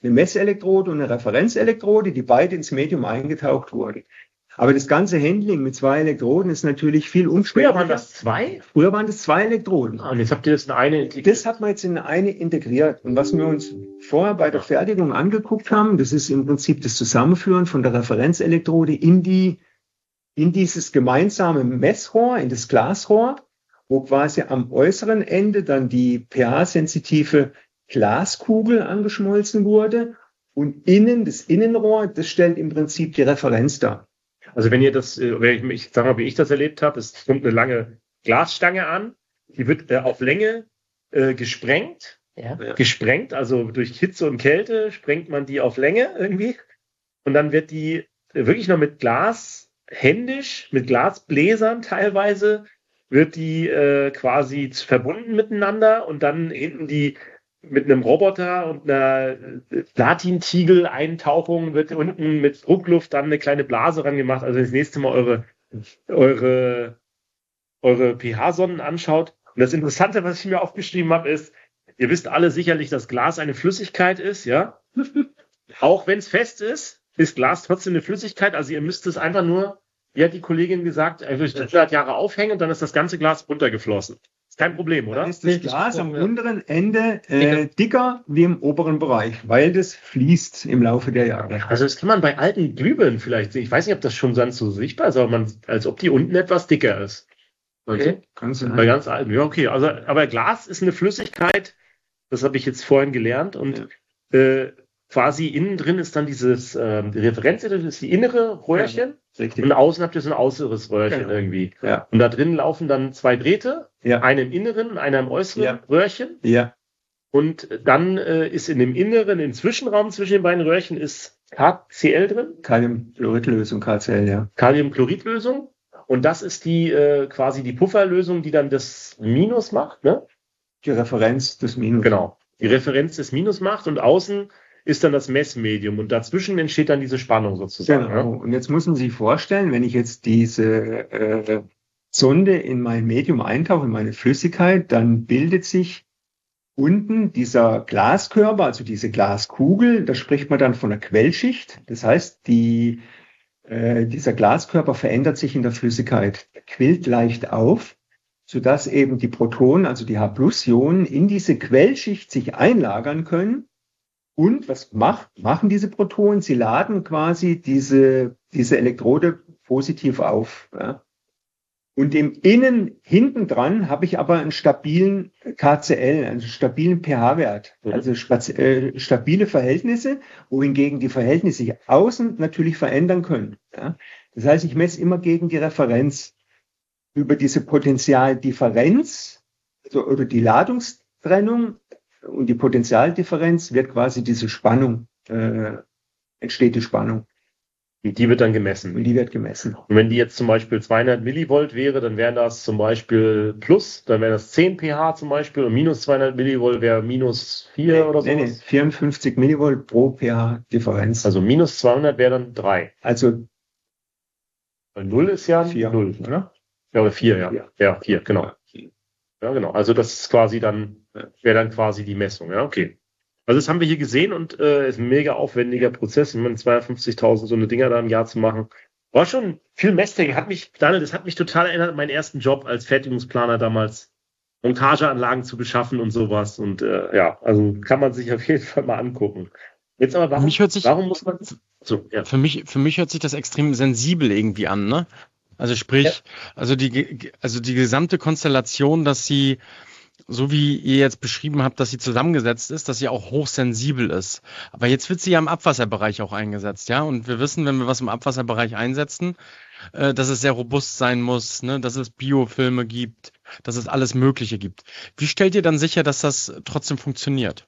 eine Messelektrode und eine Referenzelektrode, die beide ins Medium eingetaucht wurden. Aber das ganze Handling mit 2 Elektroden ist natürlich viel umständlicher. Früher waren das 2? Früher waren das 2 Elektroden. Und jetzt habt ihr das in eine integriert. Das hat man jetzt in eine integriert. Und was wir uns vorher bei der Fertigung angeguckt haben, das ist im Prinzip das Zusammenführen von der Referenzelektrode in dieses gemeinsame Messrohr, in das Glasrohr, wo quasi am äußeren Ende dann die pH-sensitive Glaskugel angeschmolzen wurde. Und innen, das Innenrohr, das stellt im Prinzip die Referenz dar. Also wenn ihr das, wenn ich sag mal, wie ich das erlebt habe, es kommt eine lange Glasstange an, die wird auf Länge gesprengt. Ja. Gesprengt, also durch Hitze und Kälte sprengt man die auf Länge irgendwie. Und dann wird die wirklich noch mit Glas händisch, mit Glasbläsern teilweise, wird die quasi verbunden miteinander und dann hinten die mit einem Roboter und einer Platintiegel-Eintauchung wird unten mit Druckluft dann eine kleine Blase ran gemacht. Also das nächste Mal eure pH-Sonnen anschaut. Und das Interessante, was ich mir aufgeschrieben habe, ist, ihr wisst alle sicherlich, dass Glas eine Flüssigkeit ist, ja? Auch wenn es fest ist Glas trotzdem eine Flüssigkeit. Also ihr müsst es einfach nur, wie hat die Kollegin gesagt, einfach 100 Jahre aufhängen und dann ist das ganze Glas runtergeflossen. Ist kein Problem, oder? Dann ist das Glas am unteren Ende dicker wie im oberen Bereich, weil das fließt im Laufe der Jahre. Also das kann man bei alten Glühbirnen vielleicht sehen. Ich weiß nicht, ob das schon ganz so sichtbar ist, aber als ob die unten etwas dicker ist. Okay, kann sein. Bei ganz alten, ja okay. Also, aber Glas ist eine Flüssigkeit, das habe ich jetzt vorhin gelernt und quasi innen drin ist dann dieses die Referenz, das ist die innere Röhrchen. Richtig. Und außen habt ihr so ein äußeres Röhrchen irgendwie. Ja. Und da drin laufen dann 2 Drähte, Ja. einer im inneren und einer im äußeren Röhrchen. Ja. Und dann ist in dem inneren, im Zwischenraum zwischen den beiden Röhrchen ist KCl drin. Kaliumchloridlösung, KCl, ja. Kaliumchloridlösung. Und das ist die quasi die Pufferlösung, die dann das Minus macht, ne? Die Referenz des Minus. Genau. Die Referenz des Minus macht und außen ist dann das Messmedium und dazwischen entsteht dann diese Spannung sozusagen. Genau. Ne? Und jetzt muss man sich vorstellen, wenn ich jetzt diese Sonde in mein Medium eintauche, in meine Flüssigkeit, dann bildet sich unten dieser Glaskörper, also diese Glaskugel, da spricht man dann von einer Quellschicht. Das heißt, dieser Glaskörper verändert sich in der Flüssigkeit, quillt leicht auf, sodass eben die Protonen, also die H+-Ionen, in diese Quellschicht sich einlagern können. Und was machen diese Protonen? Sie laden quasi diese Elektrode positiv auf. Ja. Und im Innen, hinten dran, habe ich aber einen stabilen KCl, einen stabilen pH-Wert. Also stabile Verhältnisse, wohingegen die Verhältnisse sich außen natürlich verändern können. Ja. Das heißt, ich messe immer gegen die Referenz. Über diese Potentialdifferenz, also, oder die Ladungstrennung, und die Potentialdifferenz wird quasi diese Spannung, entsteht die Spannung. Und die wird dann gemessen. Und die wird gemessen. Und wenn die jetzt zum Beispiel 200 Millivolt wäre, dann wären das zum Beispiel plus, dann wären das 10 pH zum Beispiel und minus 200 Millivolt wäre minus 4 oder so. Nee, 54 Millivolt pro pH-Differenz. Also minus 200 wäre dann 3. Also 0 ist ja 4, 0, oder? Ja, oder 4, ja. Ja, 4, genau. Ja, genau. Also das ist quasi dann, wäre dann quasi die Messung, ja, okay. Also das haben wir hier gesehen und ist ein mega aufwendiger Prozess, 52.000 so eine Dinger da im Jahr zu machen. War schon viel Messtechnik. Daniel, das hat mich total erinnert an meinen ersten Job als Fertigungsplaner damals, Montageanlagen zu beschaffen und sowas. Und ja, also kann man sich auf jeden Fall mal angucken. Jetzt aber, warum muss man... So, ja. Für mich hört sich das extrem sensibel irgendwie an, ne? Also sprich, also die gesamte Konstellation, dass sie, so wie ihr jetzt beschrieben habt, dass sie zusammengesetzt ist, dass sie auch hochsensibel ist. Aber jetzt wird sie ja im Abwasserbereich auch eingesetzt, ja? Und wir wissen, wenn wir was im Abwasserbereich einsetzen, dass es sehr robust sein muss, ne? Dass es Biofilme gibt, dass es alles Mögliche gibt. Wie stellt ihr dann sicher, dass das trotzdem funktioniert?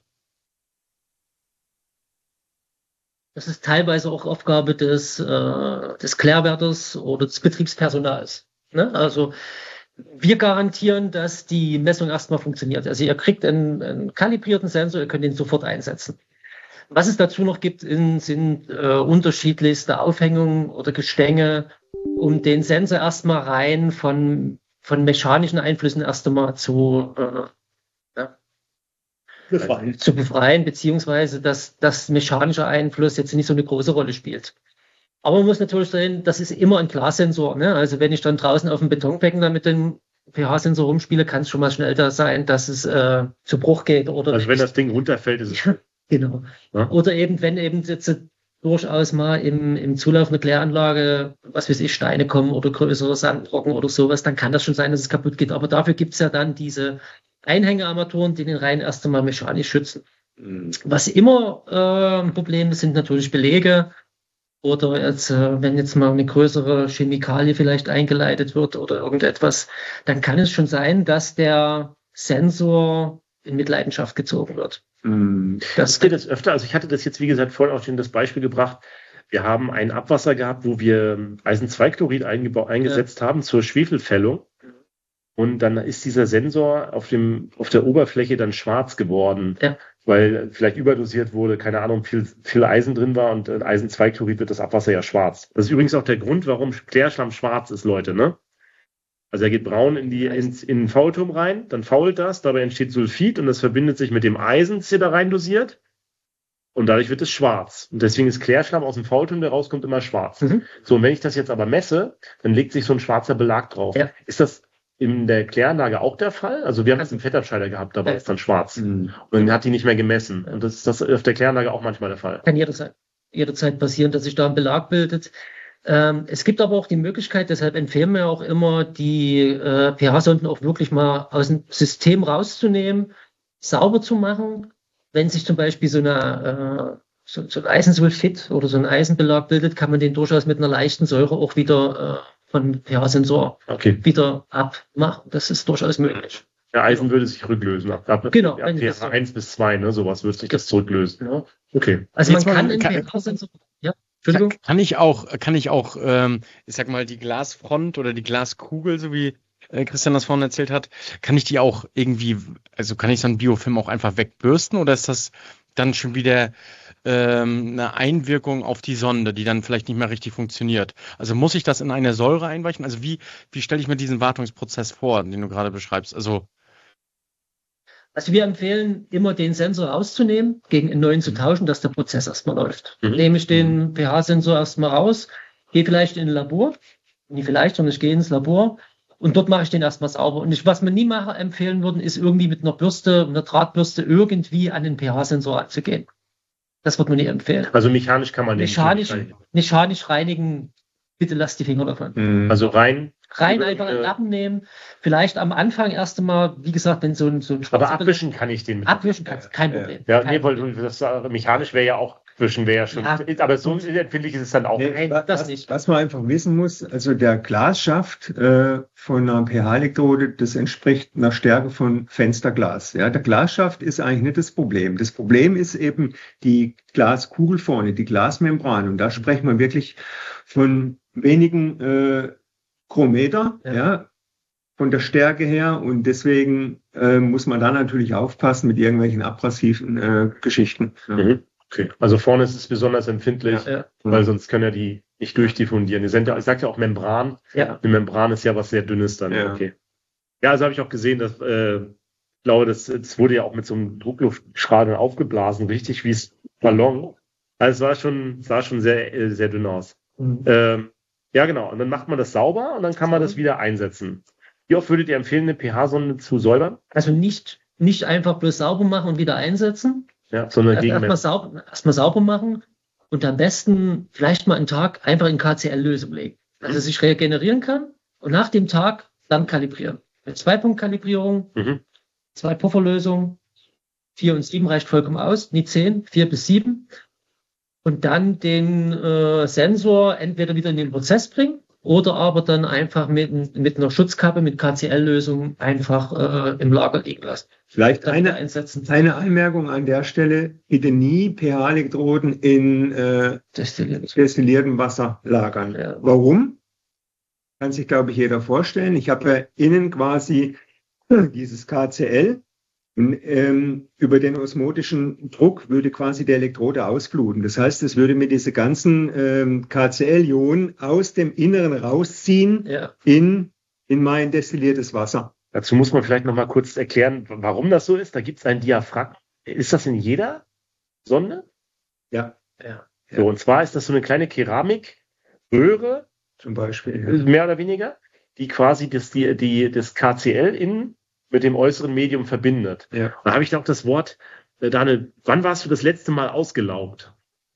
Das ist teilweise auch Aufgabe des Klärwertes oder des Betriebspersonals. Ne? Also wir garantieren, dass die Messung erstmal funktioniert. Also ihr kriegt einen kalibrierten Sensor, ihr könnt ihn sofort einsetzen. Was es dazu noch gibt, sind unterschiedlichste Aufhängungen oder Gestänge, um den Sensor erstmal rein von mechanischen Einflüssen erst einmal befreien, beziehungsweise dass mechanischer Einfluss jetzt nicht so eine große Rolle spielt. Aber man muss natürlich sehen, das ist immer ein Glassensor. Ne? Also wenn ich dann draußen auf dem Betonbecken da mit dem pH-Sensor rumspiele, kann es schon mal schnell da sein, dass es zu Bruch geht. Oder also wenn das Ding runterfällt, ist es... Genau. Ja? Oder eben, wenn eben jetzt durchaus mal im Zulauf einer Kläranlage, was weiß ich, Steine kommen oder größere Sandbrocken oder sowas, dann kann das schon sein, dass es kaputt geht. Aber dafür gibt es ja dann diese Einhängearmaturen, die den Rhein erst einmal mechanisch schützen. Was immer ein Problem ist, sind natürlich Belege oder jetzt, wenn jetzt mal eine größere Chemikalie vielleicht eingeleitet wird oder irgendetwas, dann kann es schon sein, dass der Sensor in Mitleidenschaft gezogen wird. Das geht das öfter. Also ich hatte das jetzt, wie gesagt, vorhin auch schon das Beispiel gebracht. Wir haben ein Abwasser gehabt, wo wir Eisen-2-Chlorid eingesetzt haben zur Schwefelfällung. Und dann ist dieser Sensor auf der Oberfläche dann schwarz geworden, weil vielleicht überdosiert wurde, keine Ahnung, viel Eisen drin war und Eisen-2-Chlorid wird das Abwasser ja schwarz. Das ist übrigens auch der Grund, warum Klärschlamm schwarz ist, Leute, ne? Also er geht braun in den Faulturm rein, dann fault das, dabei entsteht Sulfid und das verbindet sich mit dem Eisen, das ihr da rein dosiert und dadurch wird es schwarz. Und deswegen ist Klärschlamm aus dem Faulturm, der rauskommt, immer schwarz. So, und wenn ich das jetzt aber messe, dann legt sich so ein schwarzer Belag drauf. Ja. Ist das in der Kläranlage auch der Fall? Also wir haben jetzt einen Fettabscheider gehabt, da war es dann schwarz. Und dann hat die nicht mehr gemessen. Und das ist auf der Kläranlage auch manchmal der Fall. Kann jederzeit passieren, dass sich da ein Belag bildet. Es gibt aber auch die Möglichkeit, deshalb empfehlen wir auch immer, die pH-Sonden auch wirklich mal aus dem System rauszunehmen, sauber zu machen. Wenn sich zum Beispiel so ein Eisensulfid oder so ein Eisenbelag bildet, kann man den durchaus mit einer leichten Säure auch wieder von pH-Sensor wieder abmachen. Das ist durchaus möglich. Ja, Eisen würde sich rücklösen. Genau. Ab pH 1 bis 2, ne, sowas würde sich das zurücklösen. Genau. Okay. Also man kann in pH-Sensor... Ja. Kann ich auch, ich sag mal, die Glasfront oder die Glaskugel, so wie Christian das vorhin erzählt hat, kann ich die auch irgendwie, also kann ich so einen Biofilm auch einfach wegbürsten oder ist das dann schon wieder eine Einwirkung auf die Sonde, die dann vielleicht nicht mehr richtig funktioniert? Also muss ich das in eine Säure einweichen? Also wie stelle ich mir diesen Wartungsprozess vor, den du gerade beschreibst? Also wir empfehlen, immer den Sensor rauszunehmen, gegen einen neuen zu tauschen, dass der Prozess erstmal läuft. Nehme ich den pH-Sensor erstmal raus, gehe vielleicht in ein Labor, nicht vielleicht, sondern ich gehe ins Labor und dort mache ich den erstmal sauber. Und was wir nie empfehlen würden, ist irgendwie mit einer Drahtbürste irgendwie an den pH-Sensor anzugehen. Das wird man nie empfehlen. Also mechanisch kann man den mechanisch reinigen, bitte lasst die Finger davon. Also rein einfach einen Lappen nehmen. Vielleicht am Anfang erst einmal, wie gesagt, wenn so ein aber abwischen kann ich den mit. Abwischen kannst, kein Problem. Ja, weil das mechanisch wäre ja auch abwischen, wäre ja schon. Ja. Aber so empfindlich ist es dann auch. Nee, das nicht. Was man einfach wissen muss, also der Glasschaft von einer pH-Elektrode, das entspricht einer Stärke von Fensterglas. Ja, der Glasschaft ist eigentlich nicht das Problem. Das Problem ist eben die Glaskugel vorne, die Glasmembran. Und da sprechen wir wirklich von wenigen Chrometer, ja, von der Stärke her. Und deswegen muss man da natürlich aufpassen mit irgendwelchen abrasiven Geschichten. Ja. Okay, also vorne ist es besonders empfindlich, weil sonst können ja die nicht durchdiffundieren. Ich sage ja auch Membran. Ja. Eine Membran ist ja was sehr Dünnes dann. Ja. Okay. Ja, also habe ich auch gesehen, dass ich glaube, das wurde ja auch mit so einem Druckluftstrahl aufgeblasen, richtig wie es Ballon. Also es sah schon sehr, sehr dünn aus. Ja, genau. Und dann macht man das sauber und dann kann man das wieder einsetzen. Wie oft würdet ihr empfehlen, eine pH-Sonde zu säubern? Also nicht einfach bloß sauber machen und wieder einsetzen. Ja, sondern erstmal sauber machen und am besten vielleicht mal einen Tag einfach in KCL-Lösung legen. Also sich regenerieren kann und nach dem Tag dann kalibrieren. Mit 2-Punkt-Kalibrierung, 2 Pufferlösungen, 4 und 7 reicht vollkommen aus, nie 10, 4 bis 7. Und dann den Sensor entweder wieder in den Prozess bringen oder aber dann einfach mit einer Schutzkappe, mit KCL-Lösung einfach im Lager liegen lassen. Vielleicht eine Anmerkung an der Stelle, bitte nie pH-Elektroden in destilliertem Wasser lagern. Ja. Warum? Kann sich, glaube ich, jeder vorstellen. Ich habe ja innen quasi dieses KCL. Über den osmotischen Druck würde quasi der Elektrode ausfluten. Das heißt, es würde mit diese ganzen KCl-Ionen aus dem Inneren rausziehen in mein destilliertes Wasser. Dazu muss man vielleicht noch mal kurz erklären, warum das so ist. Da gibt es ein Diaphragma. ist das in jeder Sonde? Ja. So, und zwar ist das so eine kleine Keramikröhre, Zum Beispiel. mehr oder weniger, die quasi das KCl innen mit dem äußeren Medium verbindet. Ja. Da habe ich da auch das Wort, Daniel, wann warst du das letzte Mal ausgelaugt?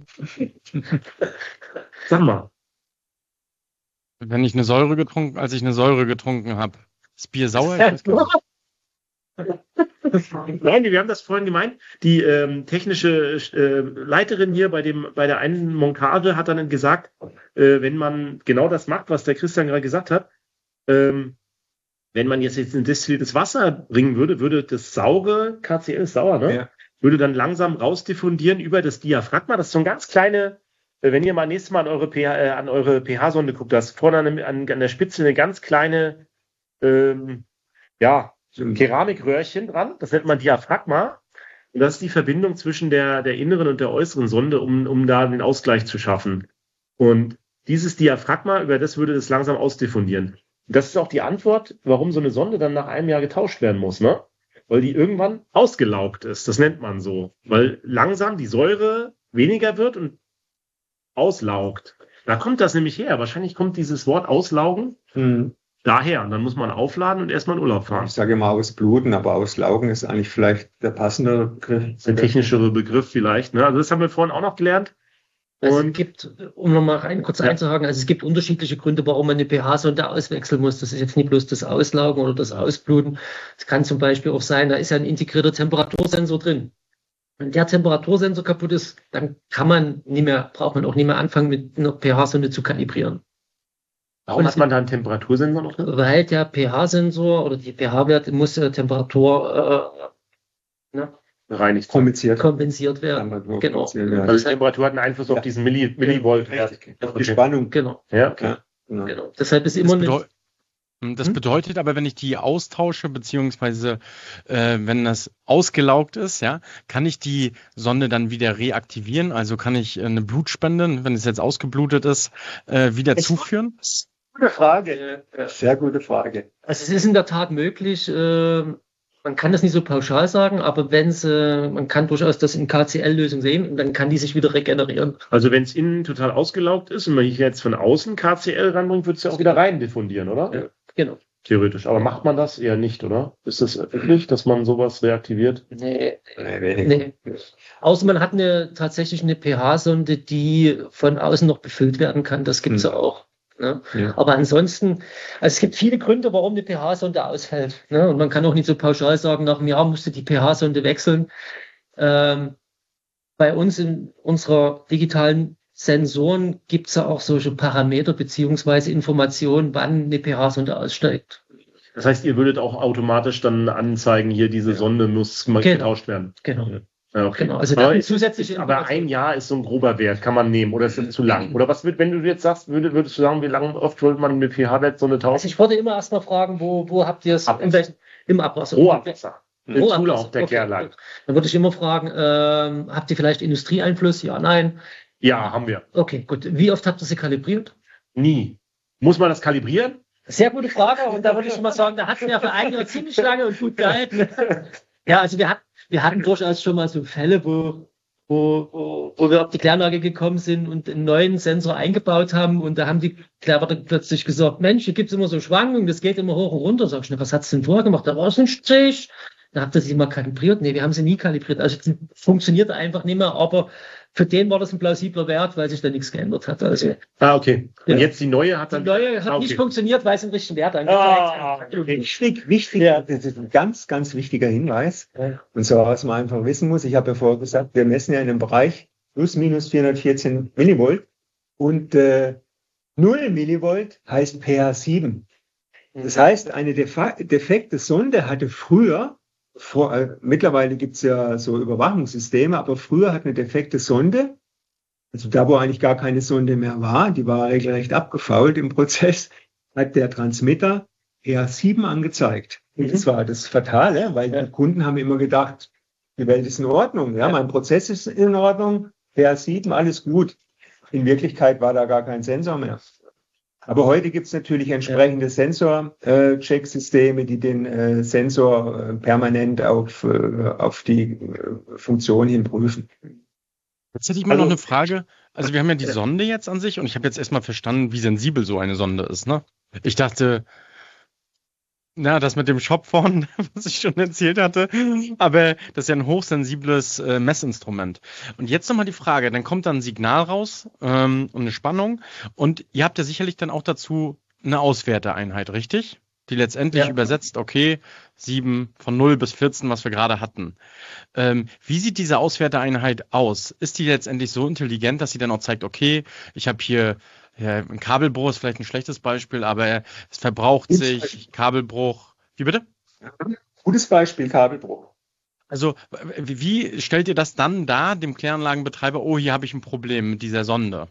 Sag mal. Als ich eine Säure getrunken habe. Ist Bier sauer? Ich weiß gar nicht. Nein, wir haben das vorhin gemeint. Die technische Leiterin hier bei der einen Montage hat dann gesagt, wenn man genau das macht, was der Christian gerade gesagt hat, wenn man jetzt ein destilliertes Wasser bringen würde das saure, KCl ist sauer, ne? Ja. Würde dann langsam rausdiffundieren über das Diaphragma. Das ist so ein ganz kleine, wenn ihr mal nächstes Mal an eure pH-Sonde guckt, da ist vorne an der Spitze eine ganz kleine, Keramikröhrchen dran. Das nennt man Diaphragma. Und das ist die Verbindung zwischen der inneren und der äußeren Sonde, um da den Ausgleich zu schaffen. Und dieses Diaphragma, über das würde das langsam ausdiffundieren. Und das ist auch die Antwort, warum so eine Sonde dann nach einem Jahr getauscht werden muss, ne? Weil die irgendwann ausgelaugt ist. Das nennt man so. Weil langsam die Säure weniger wird und auslaugt. Da kommt das nämlich her. Wahrscheinlich kommt dieses Wort auslaugen daher. Und dann muss man aufladen und erstmal in Urlaub fahren. Ich sage immer ausbluten, aber auslaugen ist eigentlich vielleicht der passendere Begriff. Das ist ein technischere Begriff vielleicht. Ne? Also das haben wir vorhin auch noch gelernt. Also es gibt, um nochmal kurz einzuhaken, also es gibt unterschiedliche Gründe, warum man eine pH-Sonde auswechseln muss. Das ist jetzt nicht bloß das Auslaugen oder das Ausbluten. Es kann zum Beispiel auch sein, da ist ja ein integrierter Temperatursensor drin. Wenn der Temperatursensor kaputt ist, dann braucht man auch nicht mehr anfangen, mit einer pH-Sonde zu kalibrieren. Warum hat man da einen Temperatursensor noch drin? Weil der pH-Sensor oder die pH-Wert muss Temperatur Reinigt. kompensiert werden. Genau. Also die Temperatur hat einen Einfluss auf diesen Millivolt. Auf die Spannung. Genau. Ja, okay. Genau. Deshalb ist immer Das bedeutet aber, wenn ich die austausche, beziehungsweise wenn das ausgelaugt ist, ja, kann ich die Sonde dann wieder reaktivieren? Also kann ich eine Blutspende, wenn es jetzt ausgeblutet ist, wieder zuführen? Gute Frage. Sehr gute Frage. Also es ist in der Tat möglich. Man kann das nicht so pauschal sagen, aber man kann durchaus das in KCl-Lösung sehen und dann kann die sich wieder regenerieren. Also wenn es innen total ausgelaugt ist und man hier jetzt von außen KCl ranbringt, wird es ja auch wieder rein diffundieren, oder? Ja, genau. Theoretisch. Aber macht man das eher nicht, oder? Ist das wirklich, dass man sowas reaktiviert? Nee. Außer man hat tatsächlich eine pH-Sonde, die von außen noch befüllt werden kann. Das gibt es ja auch. Ne? Ja. Aber ansonsten, also es gibt viele Gründe, warum eine pH-Sonde ausfällt. Ne? Und man kann auch nicht so pauschal sagen, nach einem Jahr musste die pH-Sonde wechseln. Bei uns in unserer digitalen Sensoren gibt es ja auch solche Parameter beziehungsweise Informationen, wann eine pH-Sonde aussteigt. Das heißt, ihr würdet auch automatisch dann anzeigen, hier diese Sonde muss mal getauscht werden. Genau. Ja, okay. Genau. Also aber ein Jahr ist so ein grober Wert, kann man nehmen, oder ist das zu lang? Oder was wenn du jetzt sagst, würdest du sagen, wie lange oft wollte man mit pH-Wert so eine tauschen? Also ich wollte immer erst mal fragen, wo habt ihr es? Im Abwasser. Rohabwasser. Zulauf der Kehrlein. Dann würde ich immer fragen, habt ihr vielleicht Industrieeinfluss? Ja, nein. Ja, haben wir. Okay, gut. Wie oft habt ihr sie kalibriert? Nie. Muss man das kalibrieren? Sehr gute Frage. Und da würde ich mal sagen, da hatten wir für ein Jahr ziemlich lange und gut gehalten. Ja, also wir hatten durchaus schon mal so Fälle, wo wir auf die Kläranlage gekommen sind und einen neuen Sensor eingebaut haben und da haben die Klärwarte plötzlich gesagt, Mensch, hier gibt's immer so Schwankungen, das geht immer hoch und runter. Sag ich, was hat's denn vorher gemacht? Da war es ein Strich. Da habt ihr sie mal kalibriert? Nee, wir haben sie nie kalibriert. Also das funktioniert einfach nicht mehr, aber für den war das ein plausibler Wert, weil sich da nichts geändert hat. Also, okay. Und jetzt die neue hat dann... Die neue hat nicht funktioniert, weil es einen richtigen Wert angezeigt hat. Wichtig, ja. Das ist ein ganz, ganz wichtiger Hinweis. Ja. Und so, was man einfach wissen muss, ich habe ja vorher gesagt, wir messen ja in einem Bereich plus minus 414 Millivolt und 0 Millivolt heißt pH 7. Das heißt, eine defekte Sonde hatte früher, mittlerweile gibt es ja so Überwachungssysteme, aber früher hat eine defekte Sonde, also da, wo eigentlich gar keine Sonde mehr war, die war regelrecht abgefault im Prozess, hat der Transmitter pH 7 angezeigt. Und das war das Fatale, weil die Kunden haben immer gedacht, die Welt ist in Ordnung, ja, mein Prozess ist in Ordnung, pH 7, alles gut. In Wirklichkeit war da gar kein Sensor mehr. Aber heute gibt es natürlich entsprechende Sensor-Check-Systeme, die den Sensor permanent auf die Funktion hin prüfen. Jetzt hätte ich mal noch eine Frage. Also wir haben ja die Sonde jetzt an sich und ich habe jetzt erstmal verstanden, wie sensibel so eine Sonde ist, ne? Ich dachte, das mit dem Shop vorne, was ich schon erzählt hatte, aber das ist ja ein hochsensibles Messinstrument. Und jetzt nochmal die Frage, dann kommt dann ein Signal raus und eine Spannung und ihr habt ja sicherlich dann auch dazu eine Auswerteeinheit, richtig? Die letztendlich übersetzt, okay, 7 von 0 bis 14, was wir gerade hatten. Wie sieht diese Auswerteeinheit aus? Ist die letztendlich so intelligent, dass sie dann auch zeigt, okay, ich habe hier ein Kabelbruch, ist vielleicht ein schlechtes Beispiel, aber es verbraucht sich, Kabelbruch. Wie bitte? Gutes Beispiel, Kabelbruch. Also wie stellt ihr das dann dar, dem Kläranlagenbetreiber, oh, hier habe ich ein Problem mit dieser Sonde?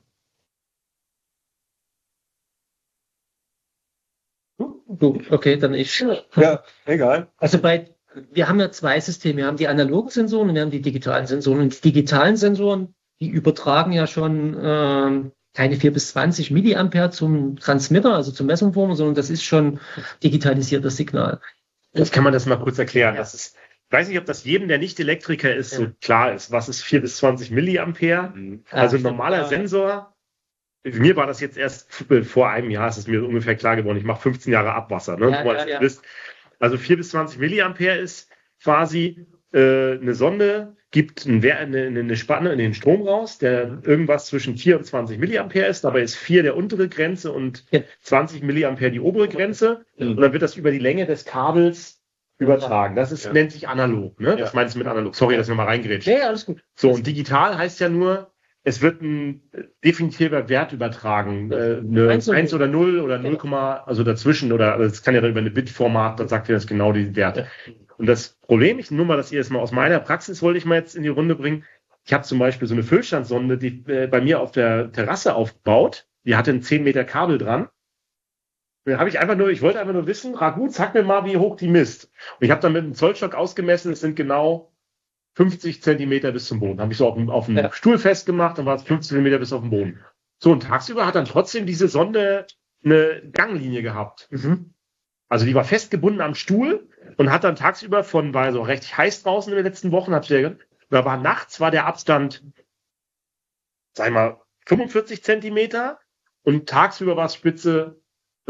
Okay, dann ich. Ja, egal. Also wir haben ja zwei Systeme. Wir haben die analogen Sensoren und wir haben die digitalen Sensoren. Und die digitalen Sensoren, die übertragen ja schon keine 4 bis 20 Milliampere zum Transmitter, also zum Messumformer, sondern das ist schon digitalisiertes Signal. Jetzt kann man das mal kurz erklären. Das ist, ich weiß nicht, ob das jedem, der nicht Elektriker ist, so klar ist. Was ist 4 bis 20 Milliampere? Also ein normaler Sensor. Mir war das jetzt erst vor einem Jahr, ist es mir ungefähr klar geworden. Ich mache 15 Jahre Abwasser. Ne? Wisst. Also 4 bis 20 Milliampere ist quasi eine Sonde, gibt eine Spanne in den Strom raus, der irgendwas zwischen 4 und 20 Milliampere ist. Dabei ist 4 der untere Grenze und 20 Milliampere die obere Grenze. Und dann wird das über die Länge des Kabels übertragen. Das ist, nennt sich analog. Ne? Das meinst du mit analog? Sorry, dass wir mal reingrätschen. Ja, alles gut. So, und digital heißt ja nur, es wird ein definitiver Wert übertragen. 1 oder 0 oder 0, also dazwischen, oder das kann ja dann über eine Bitformat, dann sagt ihr das genau die Werte. Und das Problem, nur mal, dass ihr das mal aus meiner Praxis wollte ich mal jetzt in die Runde bringen. Ich habe zum Beispiel so eine Füllstandssonde, die bei mir auf der Terrasse aufgebaut. Die hatte ein 10 Meter Kabel dran. Ich wollte einfach nur wissen, Ragut, sag mir mal, wie hoch die misst. Und ich habe dann mit einem Zollstock ausgemessen, es sind genau 50 Zentimeter bis zum Boden. Habe ich so auf dem Stuhl festgemacht, dann war es 50 Zentimeter bis auf den Boden. So, und tagsüber hat dann trotzdem diese Sonde eine Ganglinie gehabt. Also die war festgebunden am Stuhl und hat dann tagsüber war so recht heiß draußen in den letzten Wochen, da war nachts der Abstand, sag ich mal, 45 Zentimeter und tagsüber war es Spitze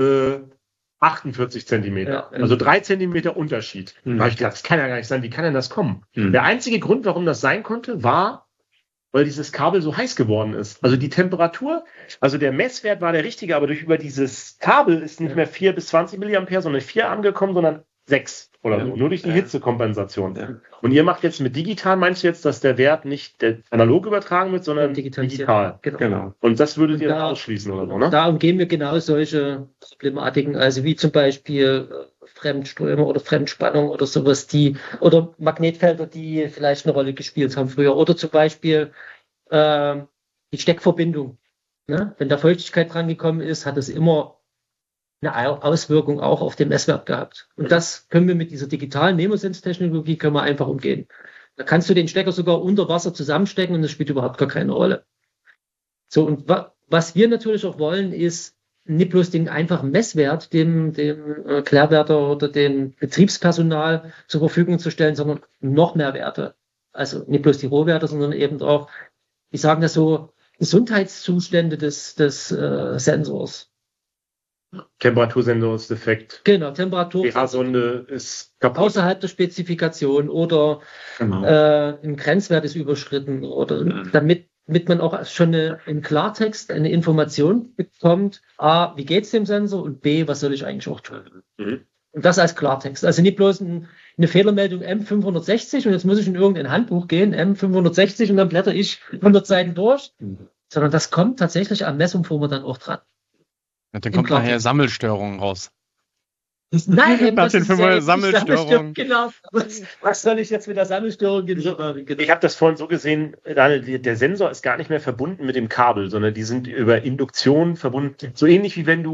48 Zentimeter. Also 3 Zentimeter Unterschied. Da habe ich gedacht, das kann ja gar nicht sein. Wie kann denn das kommen? Der einzige Grund, warum das sein konnte, war, weil dieses Kabel so heiß geworden ist. Also die Temperatur, also der Messwert war der richtige, aber über dieses Kabel ist nicht mehr 4 bis 20 Milliampere, sondern 4 angekommen, sondern 6 oder so. Nur durch die Hitzekompensation. Und ihr macht jetzt mit digital, meinst du jetzt, dass der Wert nicht analog übertragen wird, sondern digital? Genau. Und das würdet ihr dann ausschließen oder so, ne? Da umgehen wir genau solche Problematiken, also wie zum Beispiel Fremdströme oder Fremdspannung oder sowas, oder Magnetfelder, die vielleicht eine Rolle gespielt haben früher. Oder zum Beispiel die Steckverbindung. Ne? Wenn da Feuchtigkeit dran gekommen ist, hat es immer eine Auswirkung auch auf den Messwert gehabt. Und das können wir mit dieser digitalen Nemosens-Technologie einfach umgehen. Da kannst du den Stecker sogar unter Wasser zusammenstecken und das spielt überhaupt gar keine Rolle. So, und was wir natürlich auch wollen, ist nicht bloß den einfachen Messwert dem Klärwärter oder dem Betriebspersonal zur Verfügung zu stellen, sondern noch mehr Werte. Also nicht bloß die Rohwerte, sondern eben auch, ich sage das so, Gesundheitszustände des Sensors. Temperatursensor ist defekt. Genau, Temperatur. pH-Sonde ist kaputt. Außerhalb der Spezifikation oder ein Grenzwert ist überschritten oder damit man auch schon im Klartext eine Information bekommt, A, wie geht's dem Sensor und B, was soll ich eigentlich auch tun? Und das als Klartext. Also nicht bloß eine Fehlermeldung M560 und jetzt muss ich in irgendein Handbuch gehen, M560 und dann blätter ich 100 Seiten durch, sondern das kommt tatsächlich am Messumformer dann auch dran. Ja, dann kommt nachher Sammelstörungen raus. Nein, das ist ja Sammelstörung. Genau. Was soll ich jetzt mit der Sammelstörung genau. Ich habe das vorhin so gesehen, Daniel, der Sensor ist gar nicht mehr verbunden mit dem Kabel, sondern die sind über Induktion verbunden. So ähnlich wie wenn du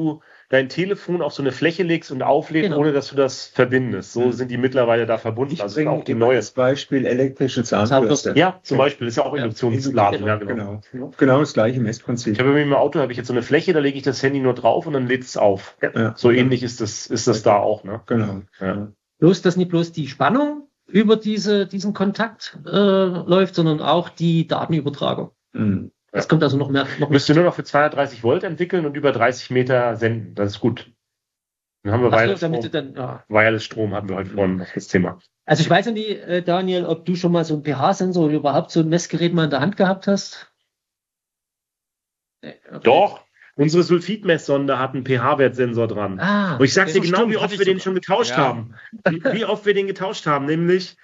dein Telefon auf so eine Fläche legst und auflädst, ohne dass du das verbindest. So sind die mittlerweile da verbunden. Also auch die neues Beispiel elektrische Zahnbürste. Ja, zum Beispiel. Ist ja auch Induktionsladung. Ja, genau. Genau das gleiche Messprinzip. Ich habe bei mir im Auto jetzt so eine Fläche, da lege ich das Handy nur drauf und dann lädt es auf. Ja. So ähnlich ist das da auch. Ne? Genau. Ja. Bloß, dass nicht bloß die Spannung über diesen Kontakt läuft, sondern auch die Datenübertragung. Das kommt also noch mehr. Müsst ihr nur noch für 230 Volt entwickeln und über 30 Meter senden. Das ist gut. Dann haben wir Wireless-Strom hatten wir heute vorhin noch das Thema. Also ich weiß ja nicht, Daniel, ob du schon mal so einen pH-Sensor oder überhaupt so ein Messgerät mal in der Hand gehabt hast. Okay. Doch. Unsere Sulfidmesssonde hat einen pH-Wertsensor dran. Und ich sage dir genau, wie oft wir den schon getauscht haben. Wie oft wir den getauscht haben, nämlich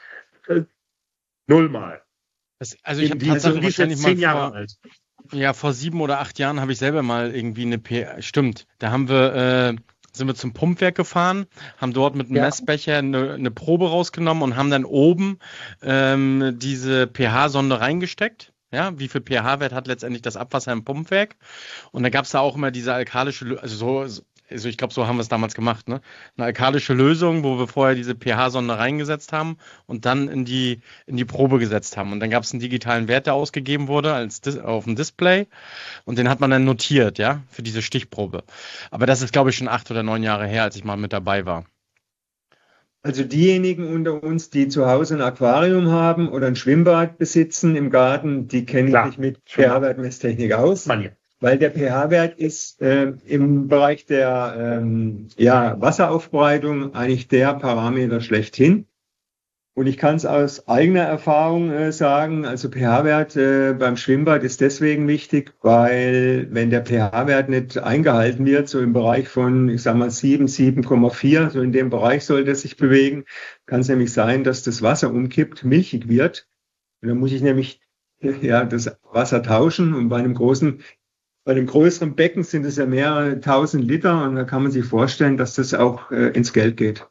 0 Mal. Also ich habe tatsächlich wahrscheinlich 10 Jahre alt. Ja, vor 7 oder 8 Jahren habe ich selber mal irgendwie eine Stimmt, da haben wir sind wir zum Pumpwerk gefahren, haben dort mit einem Messbecher eine Probe rausgenommen und haben dann oben diese pH-Sonde reingesteckt. Ja, wie viel pH-Wert hat letztendlich das Abwasser im Pumpwerk? Und da gab es da auch immer diese alkalische, also ich glaube, so haben wir es damals gemacht, ne? Eine alkalische Lösung, wo wir vorher diese pH-Sonde reingesetzt haben und dann in die Probe gesetzt haben. Und dann gab es einen digitalen Wert, der ausgegeben wurde auf dem Display. Und den hat man dann notiert, ja, für diese Stichprobe. Aber das ist, glaube ich, schon 8 oder 9 Jahre her, als ich mal mit dabei war. Also diejenigen unter uns, die zu Hause ein Aquarium haben oder ein Schwimmbad besitzen im Garten, die kennen sich mit pH-Wertmesstechnik aus. Weil der pH-Wert ist im Bereich der Wasseraufbereitung eigentlich der Parameter schlechthin. Und ich kann es aus eigener Erfahrung sagen, also pH-Wert beim Schwimmbad ist deswegen wichtig, weil wenn der pH-Wert nicht eingehalten wird, so im Bereich von, ich sag mal 7, 7,4, so in dem Bereich sollte es sich bewegen, kann es nämlich sein, dass das Wasser umkippt, milchig wird. Und dann muss ich nämlich das Wasser tauschen und bei einem größeren Becken sind es ja mehrere 1000 Liter und da kann man sich vorstellen, dass das auch ins Geld geht.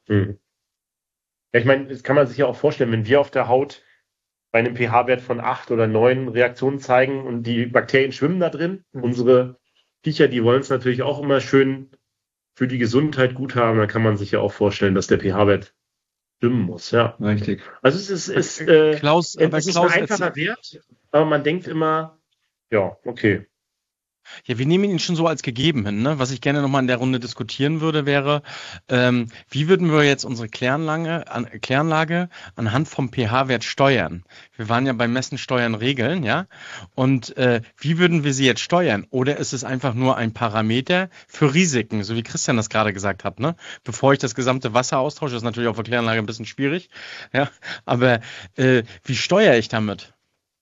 Ja, ich meine, das kann man sich ja auch vorstellen, wenn wir auf der Haut bei einem pH-Wert von 8 oder 9 Reaktionen zeigen und die Bakterien schwimmen da drin. Unsere Viecher, die wollen es natürlich auch immer schön für die Gesundheit gut haben. Da kann man sich ja auch vorstellen, dass der pH-Wert stimmen muss. Ja, richtig. Also es ist Klaus, ein einfacher Wert, aber man denkt immer, ja, okay. Ja, wir nehmen ihn schon so als gegeben hin. Ne? Was ich gerne nochmal in der Runde diskutieren würde, wäre, wie würden wir jetzt unsere Kläranlage anhand vom pH-Wert steuern? Wir waren ja beim Messen Steuern Regeln, ja? Und wie würden wir sie jetzt steuern? Oder ist es einfach nur ein Parameter für Risiken, so wie Christian das gerade gesagt hat, ne? Bevor ich das gesamte Wasser austausche, ist natürlich auf der Kläranlage ein bisschen schwierig, ja? Aber wie steuere ich damit?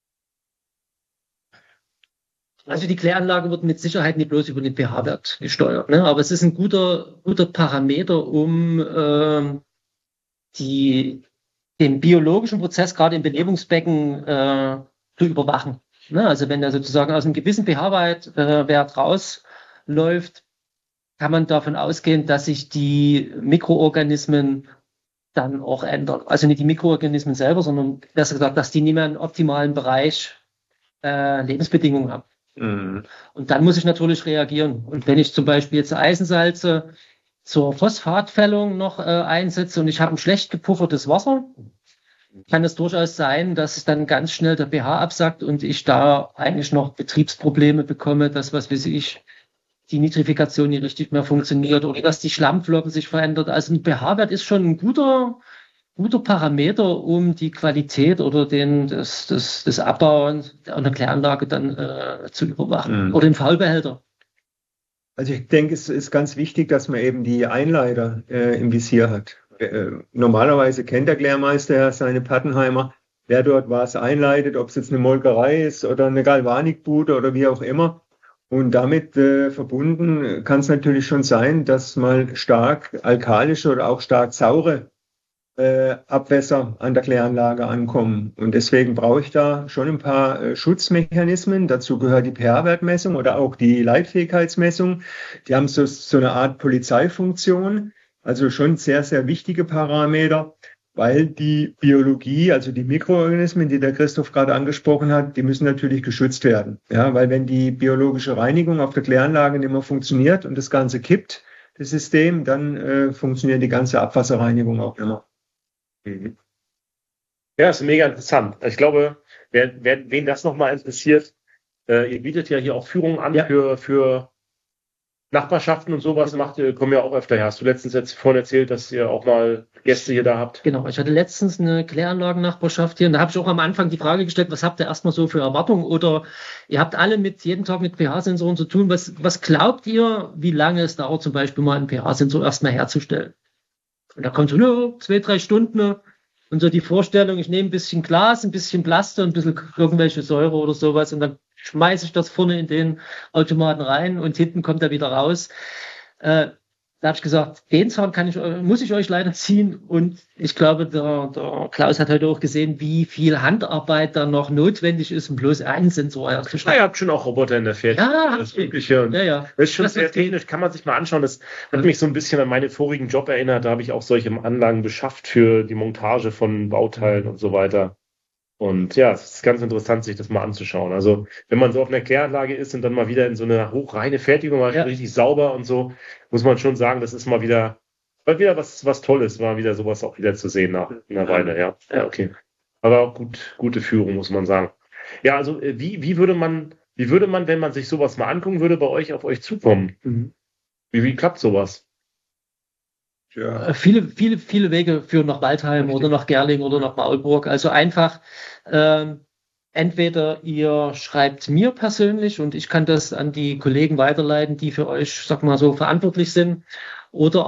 Also die Kläranlage wird mit Sicherheit nicht bloß über den pH-Wert gesteuert, ne? Aber es ist ein guter Parameter, um den biologischen Prozess gerade im Belebungsbecken zu überwachen. Ne? Also wenn der sozusagen aus einem gewissen pH-Wert rausläuft, kann man davon ausgehen, dass sich die Mikroorganismen dann auch ändern. Also nicht die Mikroorganismen selber, sondern besser gesagt, dass die nicht mehr einen optimalen Bereich Lebensbedingungen haben. Und dann muss ich natürlich reagieren. Und wenn ich zum Beispiel jetzt Eisensalze zur Phosphatfällung noch einsetze und ich habe ein schlecht gepuffertes Wasser, kann es durchaus sein, dass dann ganz schnell der pH absackt und ich da eigentlich noch Betriebsprobleme bekomme, dass, was weiß ich, die Nitrifikation nicht richtig mehr funktioniert oder dass die Schlammflocken sich verändert. Also ein pH-Wert ist schon ein guter Parameter, um die Qualität oder das Abbauen einer Kläranlage dann zu überwachen. Oder im Faulbehälter. Also ich denke, es ist ganz wichtig, dass man eben die Einleiter im Visier hat. Normalerweise kennt der Klärmeister seine Pattenheimer, wer dort was einleitet, ob es jetzt eine Molkerei ist oder eine Galvanikbude oder wie auch immer. Und damit verbunden kann es natürlich schon sein, dass mal stark alkalische oder auch stark saure Abwässer an der Kläranlage ankommen. Und deswegen brauche ich da schon ein paar Schutzmechanismen. Dazu gehört die pH-Wertmessung oder auch die Leitfähigkeitsmessung. Die haben so eine Art Polizeifunktion, also schon sehr, sehr wichtige Parameter, weil die Biologie, also die Mikroorganismen, die der Christoph gerade angesprochen hat, die müssen natürlich geschützt werden. Ja, weil wenn die biologische Reinigung auf der Kläranlage nicht mehr funktioniert und das Ganze kippt, das System, dann funktioniert die ganze Abwasserreinigung auch immer. Ja, ist mega interessant. Ich glaube, wen das nochmal interessiert, ihr bietet ja hier auch Führungen an für Nachbarschaften und sowas kommen ja auch öfter her. Hast du letztens jetzt vorhin erzählt, dass ihr auch mal Gäste hier da habt? Genau, ich hatte letztens eine Kläranlagennachbarschaft hier und da habe ich auch am Anfang die Frage gestellt, was habt ihr erstmal so für Erwartungen oder ihr habt alle jeden Tag mit pH-Sensoren zu tun. Was glaubt ihr, wie lange es dauert, zum Beispiel mal einen pH-Sensor erstmal herzustellen? Und da kommt so, 2-3 Stunden und so die Vorstellung, ich nehme ein bisschen Glas, ein bisschen Plaste und ein bisschen irgendwelche Säure oder sowas und dann schmeiße ich das vorne in den Automaten rein und hinten kommt er wieder raus. Da habe ich gesagt, den Zahn muss ich euch leider ziehen. Und ich glaube, der Klaus hat heute auch gesehen, wie viel Handarbeit da noch notwendig ist, um bloß einen Sensor herzustellen. Ihr habt schon auch Roboter in der Fertigung. Ja, das Mögliche. Und ja. Das ist schon sehr technisch, kann man sich mal anschauen. Das hat mich so ein bisschen an meine vorigen Job erinnert. Da habe ich auch solche Anlagen beschafft für die Montage von Bauteilen und so weiter. Und ja, es ist ganz interessant, sich das mal anzuschauen. Also, wenn man so auf einer Kläranlage ist und dann mal wieder in so eine hochreine Fertigung, mal richtig sauber und so, muss man schon sagen, das ist mal wieder was Tolles, mal wieder sowas auch wieder zu sehen nach einer Weile, ja. Ja, okay. Aber auch gute Führung, muss man sagen. Ja, also, wie würde man, wenn man sich sowas mal angucken würde, bei euch auf euch zukommen? Wie klappt sowas? Ja. Viele Wege führen nach Waldheim oder nach Gerling oder nach Maulburg. Also einfach entweder ihr schreibt mir persönlich und ich kann das an die Kollegen weiterleiten, die für euch, sag mal so, verantwortlich sind. Oder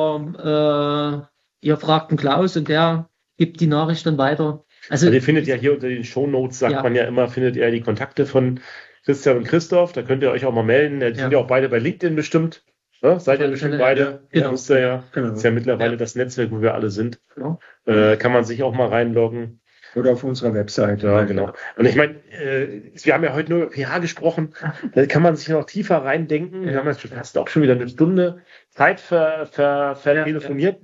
aber ihr fragt den Klaus und der gibt die Nachricht dann weiter. Also ihr findet ja hier unter den Shownotes, sagt man ja immer, findet ihr die Kontakte von Christian und Christoph. Da könnt ihr euch auch mal melden. Die sind ja auch beide bei LinkedIn bestimmt. Ja, seid ihr bestimmt beide? Genau. Ist ja mittlerweile das Netzwerk, wo wir alle sind. Genau. Kann man sich auch mal reinloggen. Oder auf unserer Website. Ja, genau. Und ich meine, wir haben ja heute nur über pH gesprochen. Da kann man sich noch tiefer reindenken. Wir haben jetzt fast auch schon wieder eine Stunde Zeit telefoniert.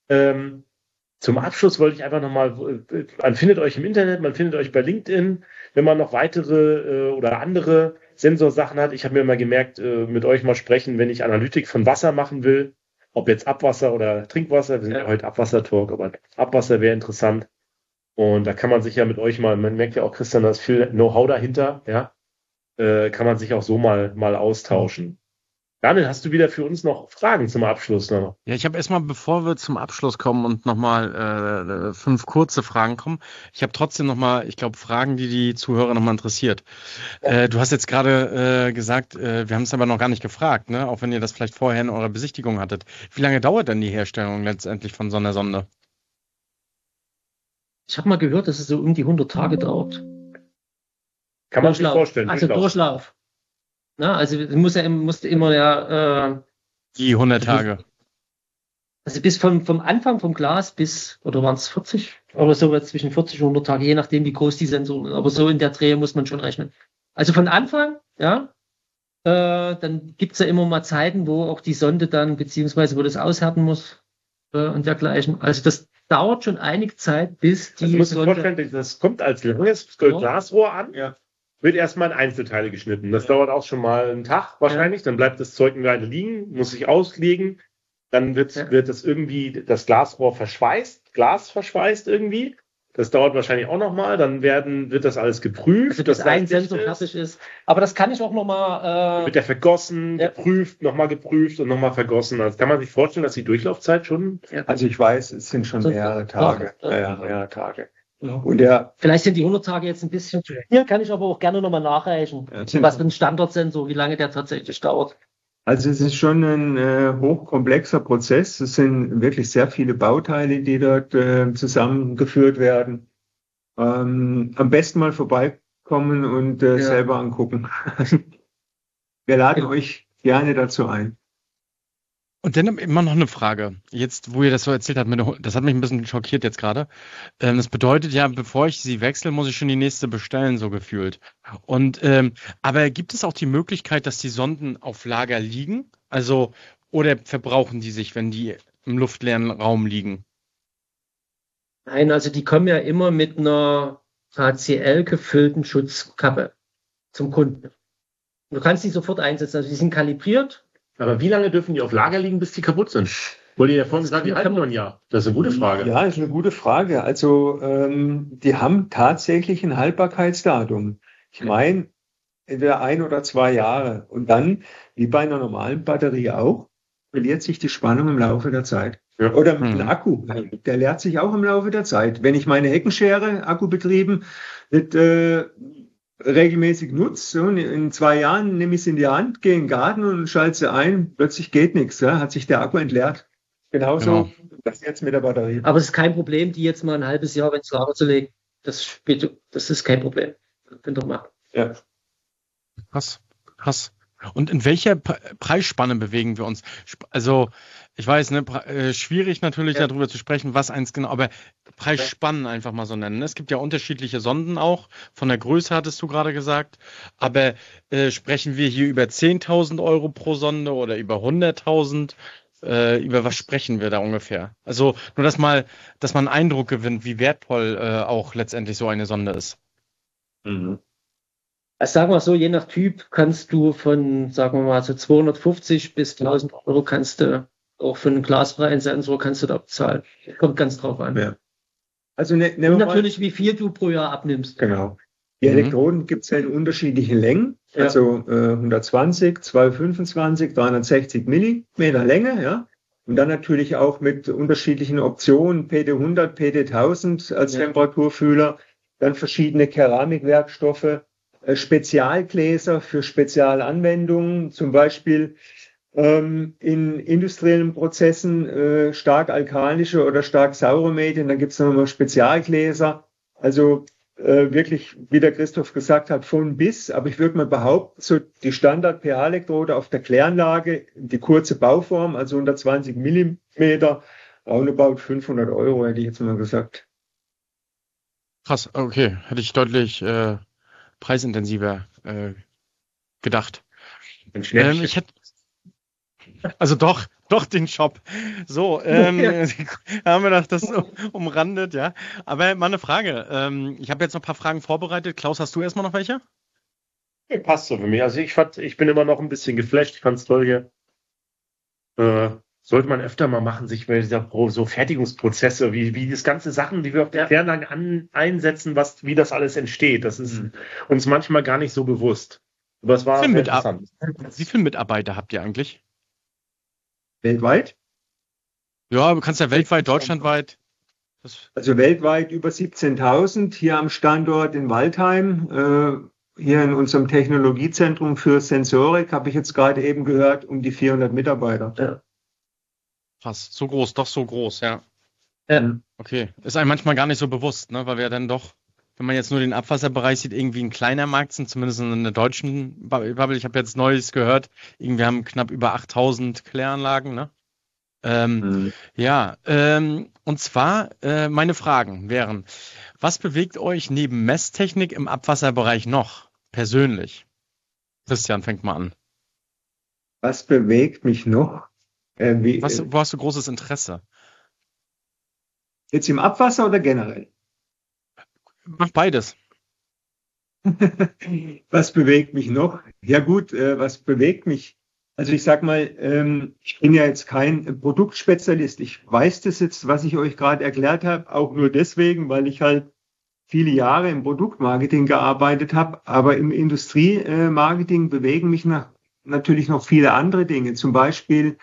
Zum Abschluss wollte ich einfach nochmal, man findet euch im Internet, man findet euch bei LinkedIn, wenn man noch weitere oder andere Sensorsachen hat. Ich habe mir immer gemerkt, mit euch mal sprechen, wenn ich Analytik von Wasser machen will, ob jetzt Abwasser oder Trinkwasser, wir sind ja heute Abwasser-Talk, aber Abwasser wäre interessant. Und da kann man sich ja mit euch mal, man merkt ja auch, Christian, da ist viel Know-how dahinter, ja, kann man sich auch so mal austauschen. Daniel, hast du wieder für uns noch Fragen zum Abschluss noch? Ja, ich habe erstmal, bevor wir zum Abschluss kommen und nochmal 5 kurze Fragen kommen, ich habe trotzdem nochmal, ich glaube, Fragen, die Zuhörer nochmal interessiert. Du hast jetzt gerade gesagt, wir haben es aber noch gar nicht gefragt, ne? Auch wenn ihr das vielleicht vorher in eurer Besichtigung hattet. Wie lange dauert denn die Herstellung letztendlich von so einer Sonde? Ich habe mal gehört, dass es so um die 100 Tage dauert. Kann man sich vorstellen. Also Durchlauf. Na, also musste immer die 100 Tage. Also bis vom Anfang vom Glas bis, oder waren es 40? Oder so zwischen 40 und 100 Tage, je nachdem wie groß die Sensoren sind. Aber so in der Dreh muss man schon rechnen. Also von Anfang, ja, dann gibt's ja immer mal Zeiten, wo auch die Sonde dann, beziehungsweise wo das aushärten muss und dergleichen. Also das dauert schon einige Zeit, bis die Sonde... Vorstellen, das kommt als langes Glasrohr an. Ja. Wird erstmal in Einzelteile geschnitten. Das dauert auch schon mal einen Tag wahrscheinlich. Dann bleibt das Zeug eine Weile liegen, muss sich auslegen. Dann wird das irgendwie, das Glasrohr Glas verschweißt irgendwie. Das dauert wahrscheinlich auch nochmal. Dann wird das alles geprüft. Also, dass ein Sensor fertig ist. Aber das kann ich auch nochmal... wird der vergossen, geprüft, nochmal geprüft und nochmal vergossen. Also kann man sich vorstellen, dass die Durchlaufzeit schon... Also ich weiß, es sind schon mehrere Tage. Mehrere Tage. Und vielleicht sind die 100 Tage jetzt ein bisschen zu. Hier kann ich aber auch gerne nochmal nachreichen, was für ein Standardsensor, wie lange der tatsächlich dauert. Also es ist schon ein hochkomplexer Prozess. Es sind wirklich sehr viele Bauteile, die dort zusammengeführt werden. Am besten mal vorbeikommen und selber angucken. Wir laden euch gerne dazu ein. Und dann immer noch eine Frage. Jetzt, wo ihr das so erzählt habt, das hat mich ein bisschen schockiert jetzt gerade. Das bedeutet ja, bevor ich sie wechsle, muss ich schon die nächste bestellen, so gefühlt. Und aber gibt es auch die Möglichkeit, dass die Sonden auf Lager liegen? Also, oder verbrauchen die sich, wenn die im luftleeren Raum liegen? Nein, also die kommen ja immer mit einer HCl gefüllten Schutzkappe zum Kunden. Du kannst die sofort einsetzen. Also die sind kalibriert. Aber wie lange dürfen die auf Lager liegen, bis die kaputt sind? Wollte ihr ja vorhin gesagt, die halten nur ein Jahr. Das ist eine gute Frage. Ja, ist eine gute Frage. Also die haben tatsächlich ein Haltbarkeitsdatum. Ich meine, entweder 1 oder 2 Jahre. Und dann, wie bei einer normalen Batterie auch, verliert sich die Spannung im Laufe der Zeit. Ja. Oder mit dem Akku. Der leert sich auch im Laufe der Zeit. Wenn ich meine Heckenschere, akkubetrieben, nicht regelmäßig nutze, und in 2 Jahren nehme ich sie in die Hand, gehe in den Garten und schalte sie ein, plötzlich geht nichts, ja, hat sich der Akku entleert. Genauso das jetzt mit der Batterie. Aber es ist kein Problem, die jetzt mal ein halbes Jahr ins Lager zu legen. Das ist kein Problem. Könnt ihr machen. Ja. Krass. Und in welcher Preisspanne bewegen wir uns? Also, ich weiß, schwierig natürlich darüber zu sprechen, was eins genau, aber Preisspannen einfach mal so nennen. Es gibt ja unterschiedliche Sonden auch. Von der Größe hattest du gerade gesagt. Aber sprechen wir hier über 10.000 Euro pro Sonde oder über 100.000? Über was sprechen wir da ungefähr? Also nur, dass man einen Eindruck gewinnt, wie wertvoll auch letztendlich so eine Sonde ist. Mhm. Also sagen wir so, je nach Typ kannst du von, sagen wir mal, so 250 bis 1.000 Euro kannst du auch für einen glasfreien Sensor kannst du da bezahlen. Kommt ganz drauf an. Ja. Also und natürlich, wie viel du pro Jahr abnimmst. Genau. Die Elektroden gibt es ja in unterschiedlichen Längen. Ja. Also 120, 225, 360 Millimeter Länge, ja. Und dann natürlich auch mit unterschiedlichen Optionen, PD100, PD1000 als Temperaturfühler, dann verschiedene Keramikwerkstoffe, Spezialgläser für Spezialanwendungen, zum Beispiel in industriellen Prozessen stark alkalische oder stark saure Medien, dann gibt es nochmal Spezialgläser, also wirklich, wie der Christoph gesagt hat, von bis, aber ich würde mal behaupten, so die Standard-pH-Elektrode auf der Kläranlage, die kurze Bauform, also 120 Millimeter, roundabout 500 Euro, hätte ich jetzt mal gesagt. Krass, okay, hätte ich deutlich preisintensiver gedacht. Ich hätte also doch den Shop. So, haben wir noch das umrandet, ja. Aber mal eine Frage. Ich habe jetzt noch ein paar Fragen vorbereitet. Klaus, hast du erstmal noch welche? Ja, passt so für mich. Also ich bin immer noch ein bisschen geflasht. Ich fand's toll hier. Sollte man öfter mal machen, sich bei dieser so Fertigungsprozesse, wie das ganze Sachen, die wir auf der Kläranlage einsetzen, wie das alles entsteht. Das ist uns manchmal gar nicht so bewusst. Aber es war interessant. Wie viele Mitarbeiter habt ihr eigentlich? Weltweit? Ja, du kannst ja weltweit, deutschlandweit. Also weltweit über 17.000, hier am Standort in Waldheim, hier in unserem Technologiezentrum für Sensorik, habe ich jetzt gerade eben gehört, um die 400 Mitarbeiter. Ja. Krass, so groß, doch so groß, ja. Okay, ist einem manchmal gar nicht so bewusst, ne, weil wir dann doch, wenn man jetzt nur den Abwasserbereich sieht, irgendwie ein kleiner Markt sind, zumindest in der deutschen Bubble. Ich habe jetzt Neues gehört, irgendwie haben knapp über 8.000 Kläranlagen, ne? Ja, und zwar meine Fragen wären, was bewegt euch neben Messtechnik im Abwasserbereich noch persönlich? Christian, fängt mal an. Was bewegt mich noch? Wo hast du großes Interesse? Jetzt im Abwasser oder generell? Mach beides. Was bewegt mich noch? Ja gut, was bewegt mich? Also ich sag mal, ich bin ja jetzt kein Produktspezialist. Ich weiß das jetzt, was ich euch gerade erklärt habe, auch nur deswegen, weil ich halt viele Jahre im Produktmarketing gearbeitet habe. Aber im Industriemarketing bewegen mich natürlich noch viele andere Dinge. Zum Beispiel,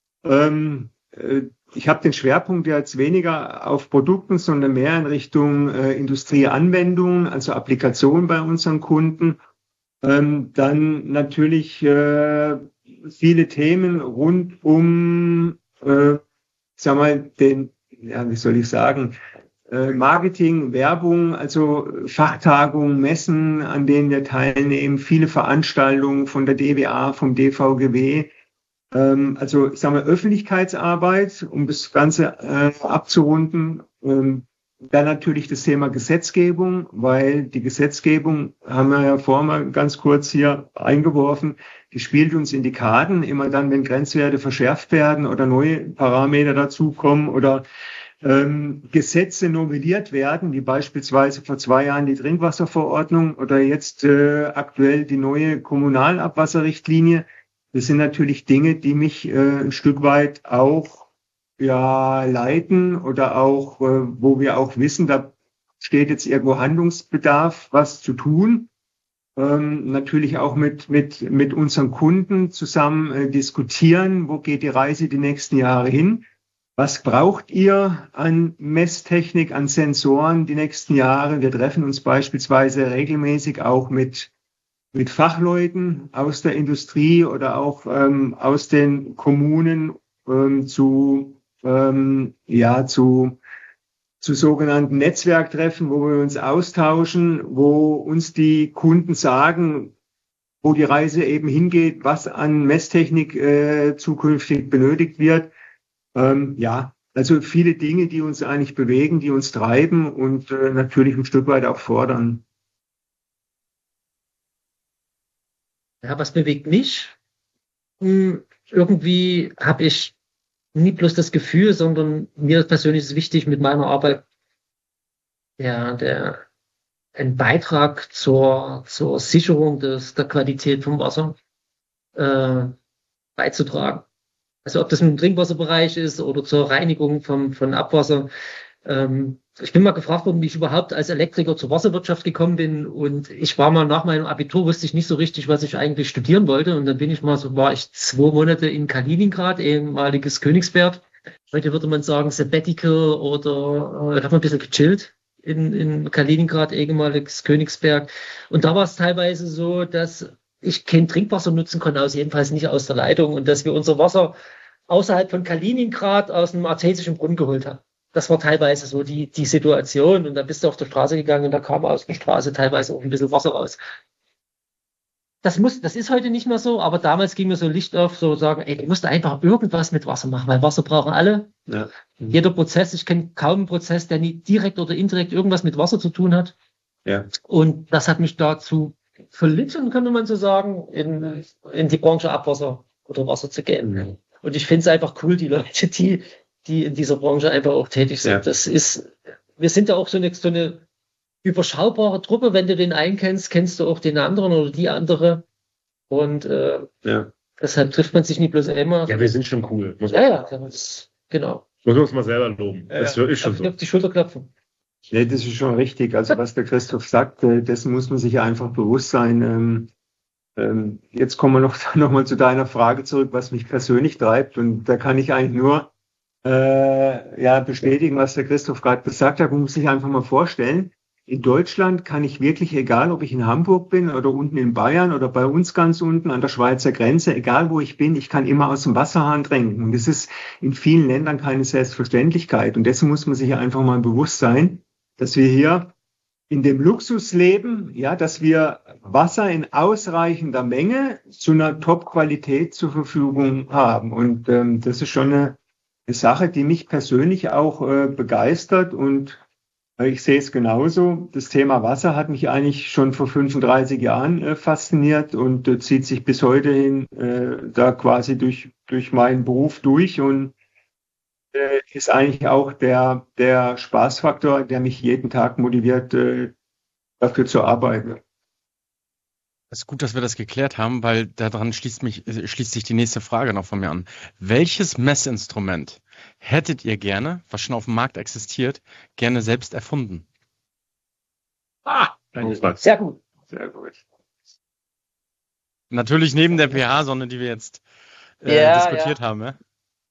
ich habe den Schwerpunkt jetzt weniger auf Produkten, sondern mehr in Richtung Industrieanwendungen, also Applikationen bei unseren Kunden. Dann natürlich viele Themen rund um, sag mal, wie soll ich sagen, Marketing, Werbung, also Fachtagungen, Messen, an denen wir teilnehmen, viele Veranstaltungen von der DWA, vom DVGW. Also, ich sage mal, Öffentlichkeitsarbeit, um das Ganze abzurunden. Dann natürlich das Thema Gesetzgebung, weil die Gesetzgebung, haben wir ja vorher mal ganz kurz hier eingeworfen, die spielt uns in die Karten, immer dann, wenn Grenzwerte verschärft werden oder neue Parameter dazukommen oder Gesetze novelliert werden, wie beispielsweise vor 2 Jahren die Trinkwasserverordnung oder jetzt aktuell die neue Kommunalabwasserrichtlinie. das sind natürlich Dinge, die mich ein Stück weit auch leiten oder auch, wo wir auch wissen, da steht jetzt irgendwo Handlungsbedarf, was zu tun. Natürlich auch mit unseren Kunden zusammen diskutieren, wo geht die Reise die nächsten Jahre hin. Was braucht ihr an Messtechnik, an Sensoren die nächsten Jahre? Wir treffen uns beispielsweise regelmäßig auch mit Fachleuten aus der Industrie oder auch aus den Kommunen zu sogenannten Netzwerktreffen, wo wir uns austauschen, wo uns die Kunden sagen, wo die Reise eben hingeht, was an Messtechnik zukünftig benötigt wird. Also viele Dinge, die uns eigentlich bewegen, die uns treiben und natürlich ein Stück weit auch fordern. Ja, was bewegt mich? Irgendwie habe ich nie bloß das Gefühl, sondern mir persönlich ist wichtig mit meiner Arbeit ein Beitrag zur Sicherung der Qualität vom Wasser beizutragen. Also ob das im Trinkwasserbereich ist oder zur Reinigung von Abwasser. Ich bin mal gefragt worden, wie ich überhaupt als Elektriker zur Wasserwirtschaft gekommen bin, und ich war mal nach meinem Abitur, wusste ich nicht so richtig, was ich eigentlich studieren wollte, und dann war ich 2 Monate in Kaliningrad, ehemaliges Königsberg. Heute würde man sagen Sabbatical, oder ich habe ein bisschen gechillt in Kaliningrad, ehemaliges Königsberg, und da war es teilweise so, dass ich kein Trinkwasser nutzen konnte, jedenfalls nicht aus der Leitung, und dass wir unser Wasser außerhalb von Kaliningrad aus einem artesischen Brunnen geholt haben. Das war teilweise so die Situation, und da bist du auf der Straße gegangen und da kam aus der Straße teilweise auch ein bisschen Wasser raus. Das ist heute nicht mehr so, aber damals ging mir so Licht auf, so sagen, du musst einfach irgendwas mit Wasser machen, weil Wasser brauchen alle. Ja. Jeder Prozess, ich kenne kaum einen Prozess, der nie direkt oder indirekt irgendwas mit Wasser zu tun hat. Ja. Und das hat mich dazu verlitten, könnte man so sagen, in die Branche Abwasser oder Wasser zu gehen. Mhm. Und ich finde es einfach cool, die Leute, die in dieser Branche einfach auch tätig sind. Ja. Wir sind ja auch so eine überschaubare Truppe. Wenn du den einen kennst, kennst du auch den anderen oder die andere. Und deshalb trifft man sich nicht bloß immer. Ja, wir sind schon cool. Genau. Muss man uns mal selber loben. Das ist schon so. Auf die Schulter klopfen. Nee, das ist schon richtig. Also was der Christoph sagt, dessen muss man sich einfach bewusst sein. Jetzt kommen wir noch mal zu deiner Frage zurück, was mich persönlich treibt. Und da kann ich eigentlich nur bestätigen, was der Christoph gerade gesagt hat. Man muss sich einfach mal vorstellen, in Deutschland kann ich wirklich, egal ob ich in Hamburg bin oder unten in Bayern oder bei uns ganz unten an der Schweizer Grenze, egal wo ich bin, ich kann immer aus dem Wasserhahn trinken. Und das ist in vielen Ländern keine Selbstverständlichkeit. Und dessen muss man sich einfach mal bewusst sein, dass wir hier in dem Luxus leben, dass wir Wasser in ausreichender Menge zu einer Top-Qualität zur Verfügung haben. Und das ist schon eine Sache, die mich persönlich auch begeistert, und ich sehe es genauso. Das Thema Wasser hat mich eigentlich schon vor 35 Jahren fasziniert und zieht sich bis heute hin da quasi durch meinen Beruf durch, und ist eigentlich auch der Spaßfaktor, der mich jeden Tag motiviert, dafür zu arbeiten. Es ist gut, dass wir das geklärt haben, weil daran schließt sich die nächste Frage noch von mir an. Welches Messinstrument hättet ihr gerne, was schon auf dem Markt existiert, gerne selbst erfunden? Sehr gut. Sehr gut. Natürlich neben der pH-Sonde, die wir jetzt diskutiert haben. Ja?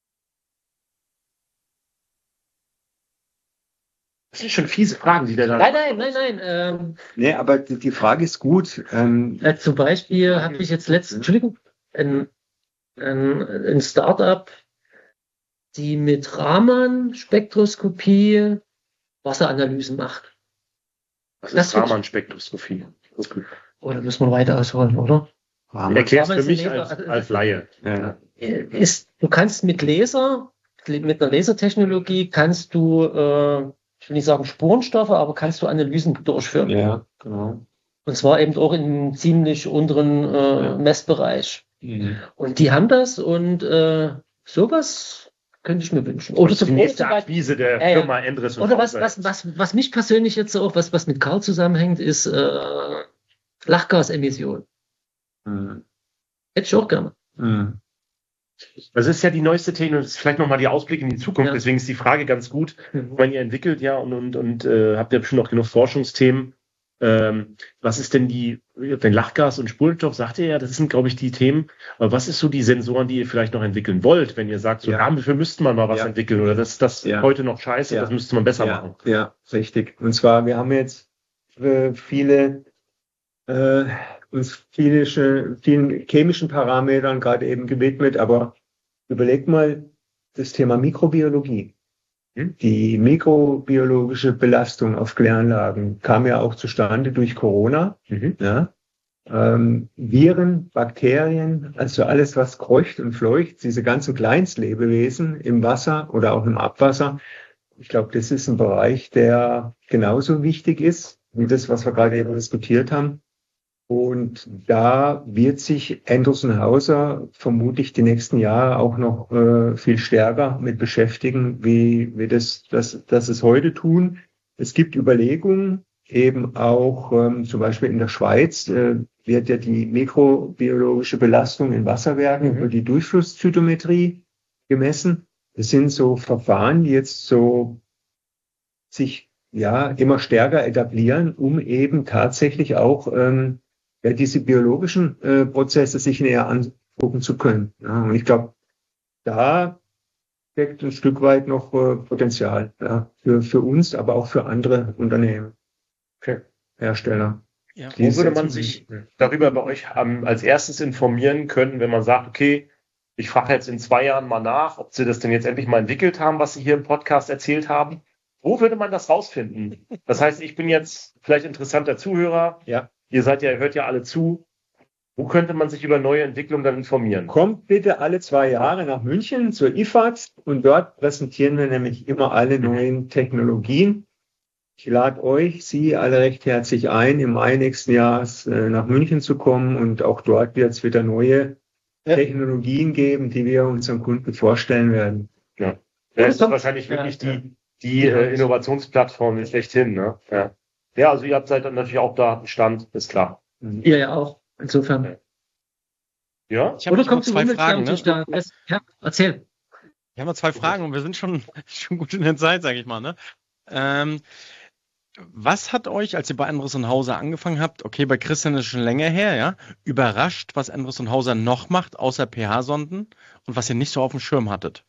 Das sind schon fiese Fragen, die der da... Nein. Nee, aber die Frage ist gut. Zum Beispiel habe ich jetzt ein Startup, die mit Raman-Spektroskopie Wasseranalysen macht. Was ist Raman-Spektroskopie? Oder müssen wir weiter ausholen, oder? Erklär's für mich als Laie. Ja. Du kannst mit einer Lasertechnologie kannst du, ich will nicht sagen Spurenstoffe, aber kannst du Analysen durchführen. Ja, genau. Und zwar eben auch in einem ziemlich unteren Messbereich. Mhm. Und die haben das, und sowas könnte ich mir wünschen. Oder die nächste Akquise der Firma Endres und Oder was mich persönlich jetzt auch, was mit Karl zusammenhängt, ist Lachgasemission. Mhm. Hätte ich auch gerne. Mhm. Das ist ja die neueste Technologie, das ist vielleicht nochmal die Ausblick in die Zukunft, deswegen ist die Frage ganz gut, wenn ihr entwickelt ja und habt ja bestimmt auch genug Forschungsthemen. Was ist denn wenn Lachgas und Spurenstoff, sagt ihr ja, das sind, glaube ich, die Themen, aber was ist so die Sensoren, die ihr vielleicht noch entwickeln wollt, wenn ihr sagt, so, dafür müsste man mal was entwickeln oder das heute noch scheiße, das müsste man besser machen. Ja, richtig. Und zwar, wir haben jetzt uns vielen chemischen Parametern gerade eben gewidmet, aber überlegt mal das Thema Mikrobiologie. Die mikrobiologische Belastung auf Kläranlagen kam ja auch zustande durch Corona. Ja. Viren, Bakterien, also alles, was kreucht und fleucht, diese ganzen Kleinstlebewesen im Wasser oder auch im Abwasser. Ich glaube, das ist ein Bereich, der genauso wichtig ist wie das, was wir gerade eben diskutiert haben. Und da wird sich Endressonhauser vermutlich die nächsten Jahre auch noch viel stärker mit beschäftigen, wie das es heute tun. Es gibt Überlegungen, eben auch zum Beispiel in der Schweiz wird ja die mikrobiologische Belastung in Wasserwerken über die Durchflusszytometrie gemessen. Das sind so Verfahren, die jetzt so sich immer stärker etablieren, um eben tatsächlich auch diese biologischen Prozesse sich näher angucken zu können. Ja, und ich glaube, da steckt ein Stück weit noch Potenzial für uns, aber auch für andere Unternehmen, Hersteller. Ja. Wo würde man sich darüber bei euch als erstes informieren können, wenn man sagt, okay, ich frage jetzt in 2 Jahren mal nach, ob Sie das denn jetzt endlich mal entwickelt haben, was Sie hier im Podcast erzählt haben? Wo würde man das rausfinden? Das heißt, ich bin jetzt vielleicht interessanter Zuhörer. Ja. Ihr hört ja alle zu. Wo könnte man sich über neue Entwicklungen dann informieren? Kommt bitte alle 2 Jahre nach München zur IFAD und dort präsentieren wir nämlich immer alle neuen Technologien. Ich lade Sie alle recht herzlich ein, im Mai nächsten Jahres nach München zu kommen und auch dort wird es wieder neue Technologien geben, die wir unseren Kunden vorstellen werden. Ja, das ist wahrscheinlich wirklich die Innovationsplattform schlechthin, ne? Ja. Ja, also ihr seid dann natürlich auch da am Stand, ist klar. Ihr ja auch, insofern. Ja? Ich habe noch 2 Fragen. Ne? Ja, erzähl. Ich habe noch 2 Fragen und wir sind schon gut in der Zeit, sage ich mal. Ne? Was hat euch, als ihr bei Endressonhauser angefangen habt, okay, bei Christian ist es schon länger her, ja, überrascht, was Endressonhauser noch macht, außer pH-Sonden und was ihr nicht so auf dem Schirm hattet?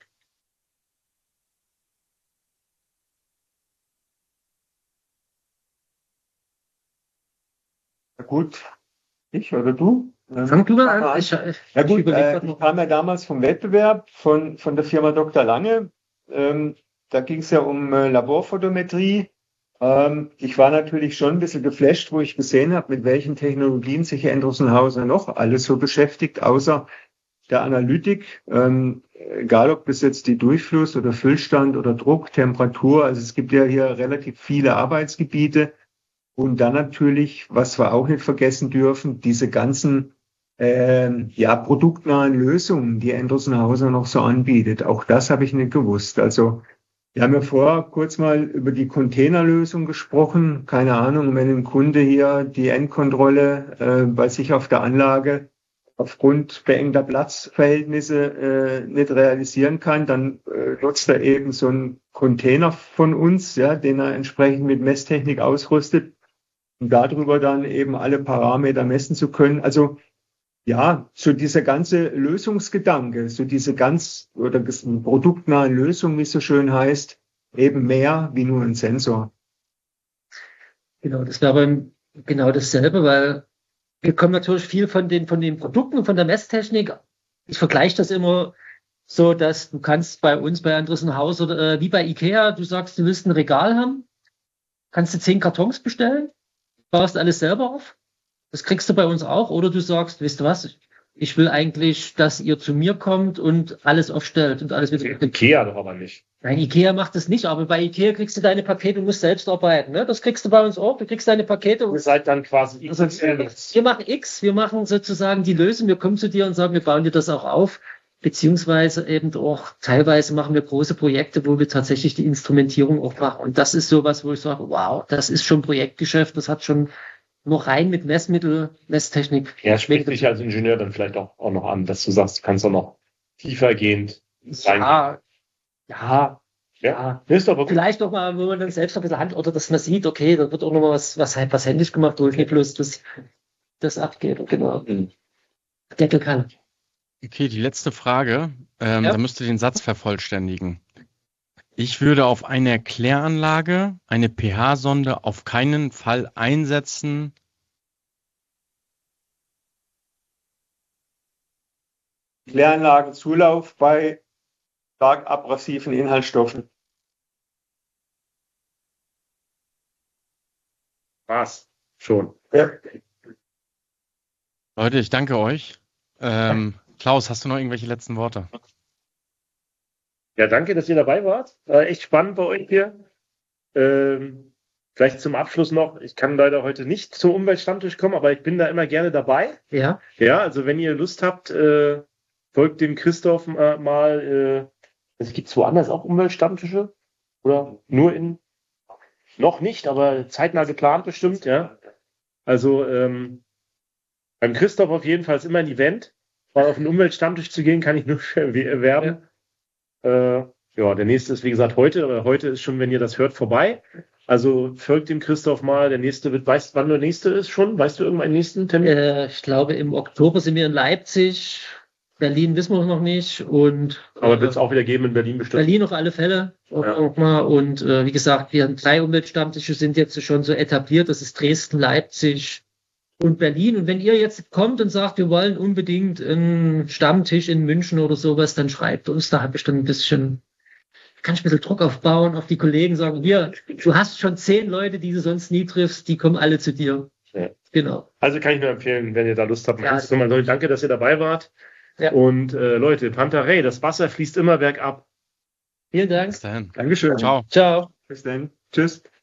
Gut, ich oder du? Fang du mal an. Ich kam ja damals vom Wettbewerb von der Firma Dr. Lange. Da ging es ja um Laborphotometrie. Ich war natürlich schon ein bisschen geflasht, wo ich gesehen habe, mit welchen Technologien sich Endressonhauser noch alles so beschäftigt, außer der Analytik. Egal, ob das jetzt die Durchfluss oder Füllstand oder Druck, Temperatur. Also es gibt ja hier relativ viele Arbeitsgebiete. Und dann natürlich, was wir auch nicht vergessen dürfen, diese ganzen produktnahen Lösungen, die Endressonhauser noch so anbietet. Auch das habe ich nicht gewusst. Also wir haben ja vorher kurz mal über die Containerlösung gesprochen. Keine Ahnung, wenn ein Kunde hier die Endkontrolle bei sich auf der Anlage aufgrund beengter Platzverhältnisse nicht realisieren kann, dann nutzt er eben so einen Container von uns, den er entsprechend mit Messtechnik ausrüstet, um darüber dann eben alle Parameter messen zu können. Also so dieser ganze Lösungsgedanke, so diese produktnahe Lösung, wie es so schön heißt, eben mehr wie nur ein Sensor. Genau, das wäre genau dasselbe, weil wir kommen natürlich viel von den Produkten, von der Messtechnik. Ich vergleiche das immer so, dass du kannst bei uns bei Endressonhauser wie bei Ikea, du sagst, du willst ein Regal haben, kannst du 10 Kartons bestellen, baust alles selber auf. Das kriegst du bei uns auch. Oder du sagst, wisst ihr was, ich will eigentlich, dass ihr zu mir kommt und alles aufstellt und alles wieder. Ikea doch aber nicht. Nein, Ikea macht das nicht, aber bei Ikea kriegst du deine Pakete und musst selbst arbeiten. Ne? Das kriegst du bei uns auch. Du kriegst deine Pakete. Ihr seid dann quasi X. Also, wir machen X, wir machen sozusagen die Lösung. Wir kommen zu dir und sagen, wir bauen dir das auch auf. Beziehungsweise eben auch teilweise machen wir große Projekte, wo wir tatsächlich die Instrumentierung auch machen. Und das ist sowas, wo ich sage, wow, das ist schon Projektgeschäft, das hat schon noch rein mit Messmittel, Messtechnik. Ja, spricht dich als Ingenieur dann vielleicht auch noch an, dass du sagst, du kannst auch noch tiefergehend rein. Ja. Ist aber gut. Vielleicht noch mal, wo man dann selbst ein bisschen Hand oder dass man sieht, okay, da wird auch noch mal was händisch gemacht, wo ich nicht bloß das abgebe, genau. Deckel kann. Okay, die letzte Frage. Da müsst ihr den Satz vervollständigen. Ich würde auf einer Kläranlage eine pH-Sonde auf keinen Fall einsetzen. Kläranlagenzulauf bei stark abrasiven Inhaltsstoffen. Was? Schon. Ja. Leute, ich danke euch. Klaus, hast du noch irgendwelche letzten Worte? Ja, danke, dass ihr dabei wart. Echt spannend bei euch hier. Vielleicht zum Abschluss noch, ich kann leider heute nicht zum Umweltstammtisch kommen, aber ich bin da immer gerne dabei. Ja. Ja, also wenn ihr Lust habt, folgt dem Christoph mal. Es gibt woanders auch Umweltstammtische? Oder nur noch nicht, aber zeitnah geplant bestimmt, ja. Also beim Christoph auf jeden Fall ist immer ein Event. Mal auf einen Umweltstammtisch zu gehen, kann ich nur erwerben. Der nächste ist, wie gesagt, heute, aber heute ist schon, wenn ihr das hört, vorbei. Also folgt dem Christoph mal. Der nächste weißt du, wann der nächste ist schon? Weißt du irgendeinen nächsten Termin? Ich glaube, im Oktober sind wir in Leipzig. Berlin wissen wir noch nicht. Aber wird es auch wieder geben in Berlin bestimmt. Berlin auf alle Fälle. Auch mal. Und wie gesagt, wir haben 3 Umweltstammtische, sind jetzt schon so etabliert. Das ist Dresden, Leipzig und Berlin. Und wenn ihr jetzt kommt und sagt, wir wollen unbedingt einen Stammtisch in München oder sowas, dann schreibt uns. Da habe ich dann ein bisschen Druck aufbauen auf die Kollegen, sagen, hier, du hast schon 10 Leute, die du sonst nie triffst, die kommen alle zu dir. Ja. Genau. Also kann ich nur empfehlen, wenn ihr da Lust habt. Danke, dass ihr dabei wart. Ja. Und Leute, Pantarei, das Wasser fließt immer bergab. Vielen Dank. Bis dahin. Dankeschön. Ciao. Ciao. Bis dann. Tschüss.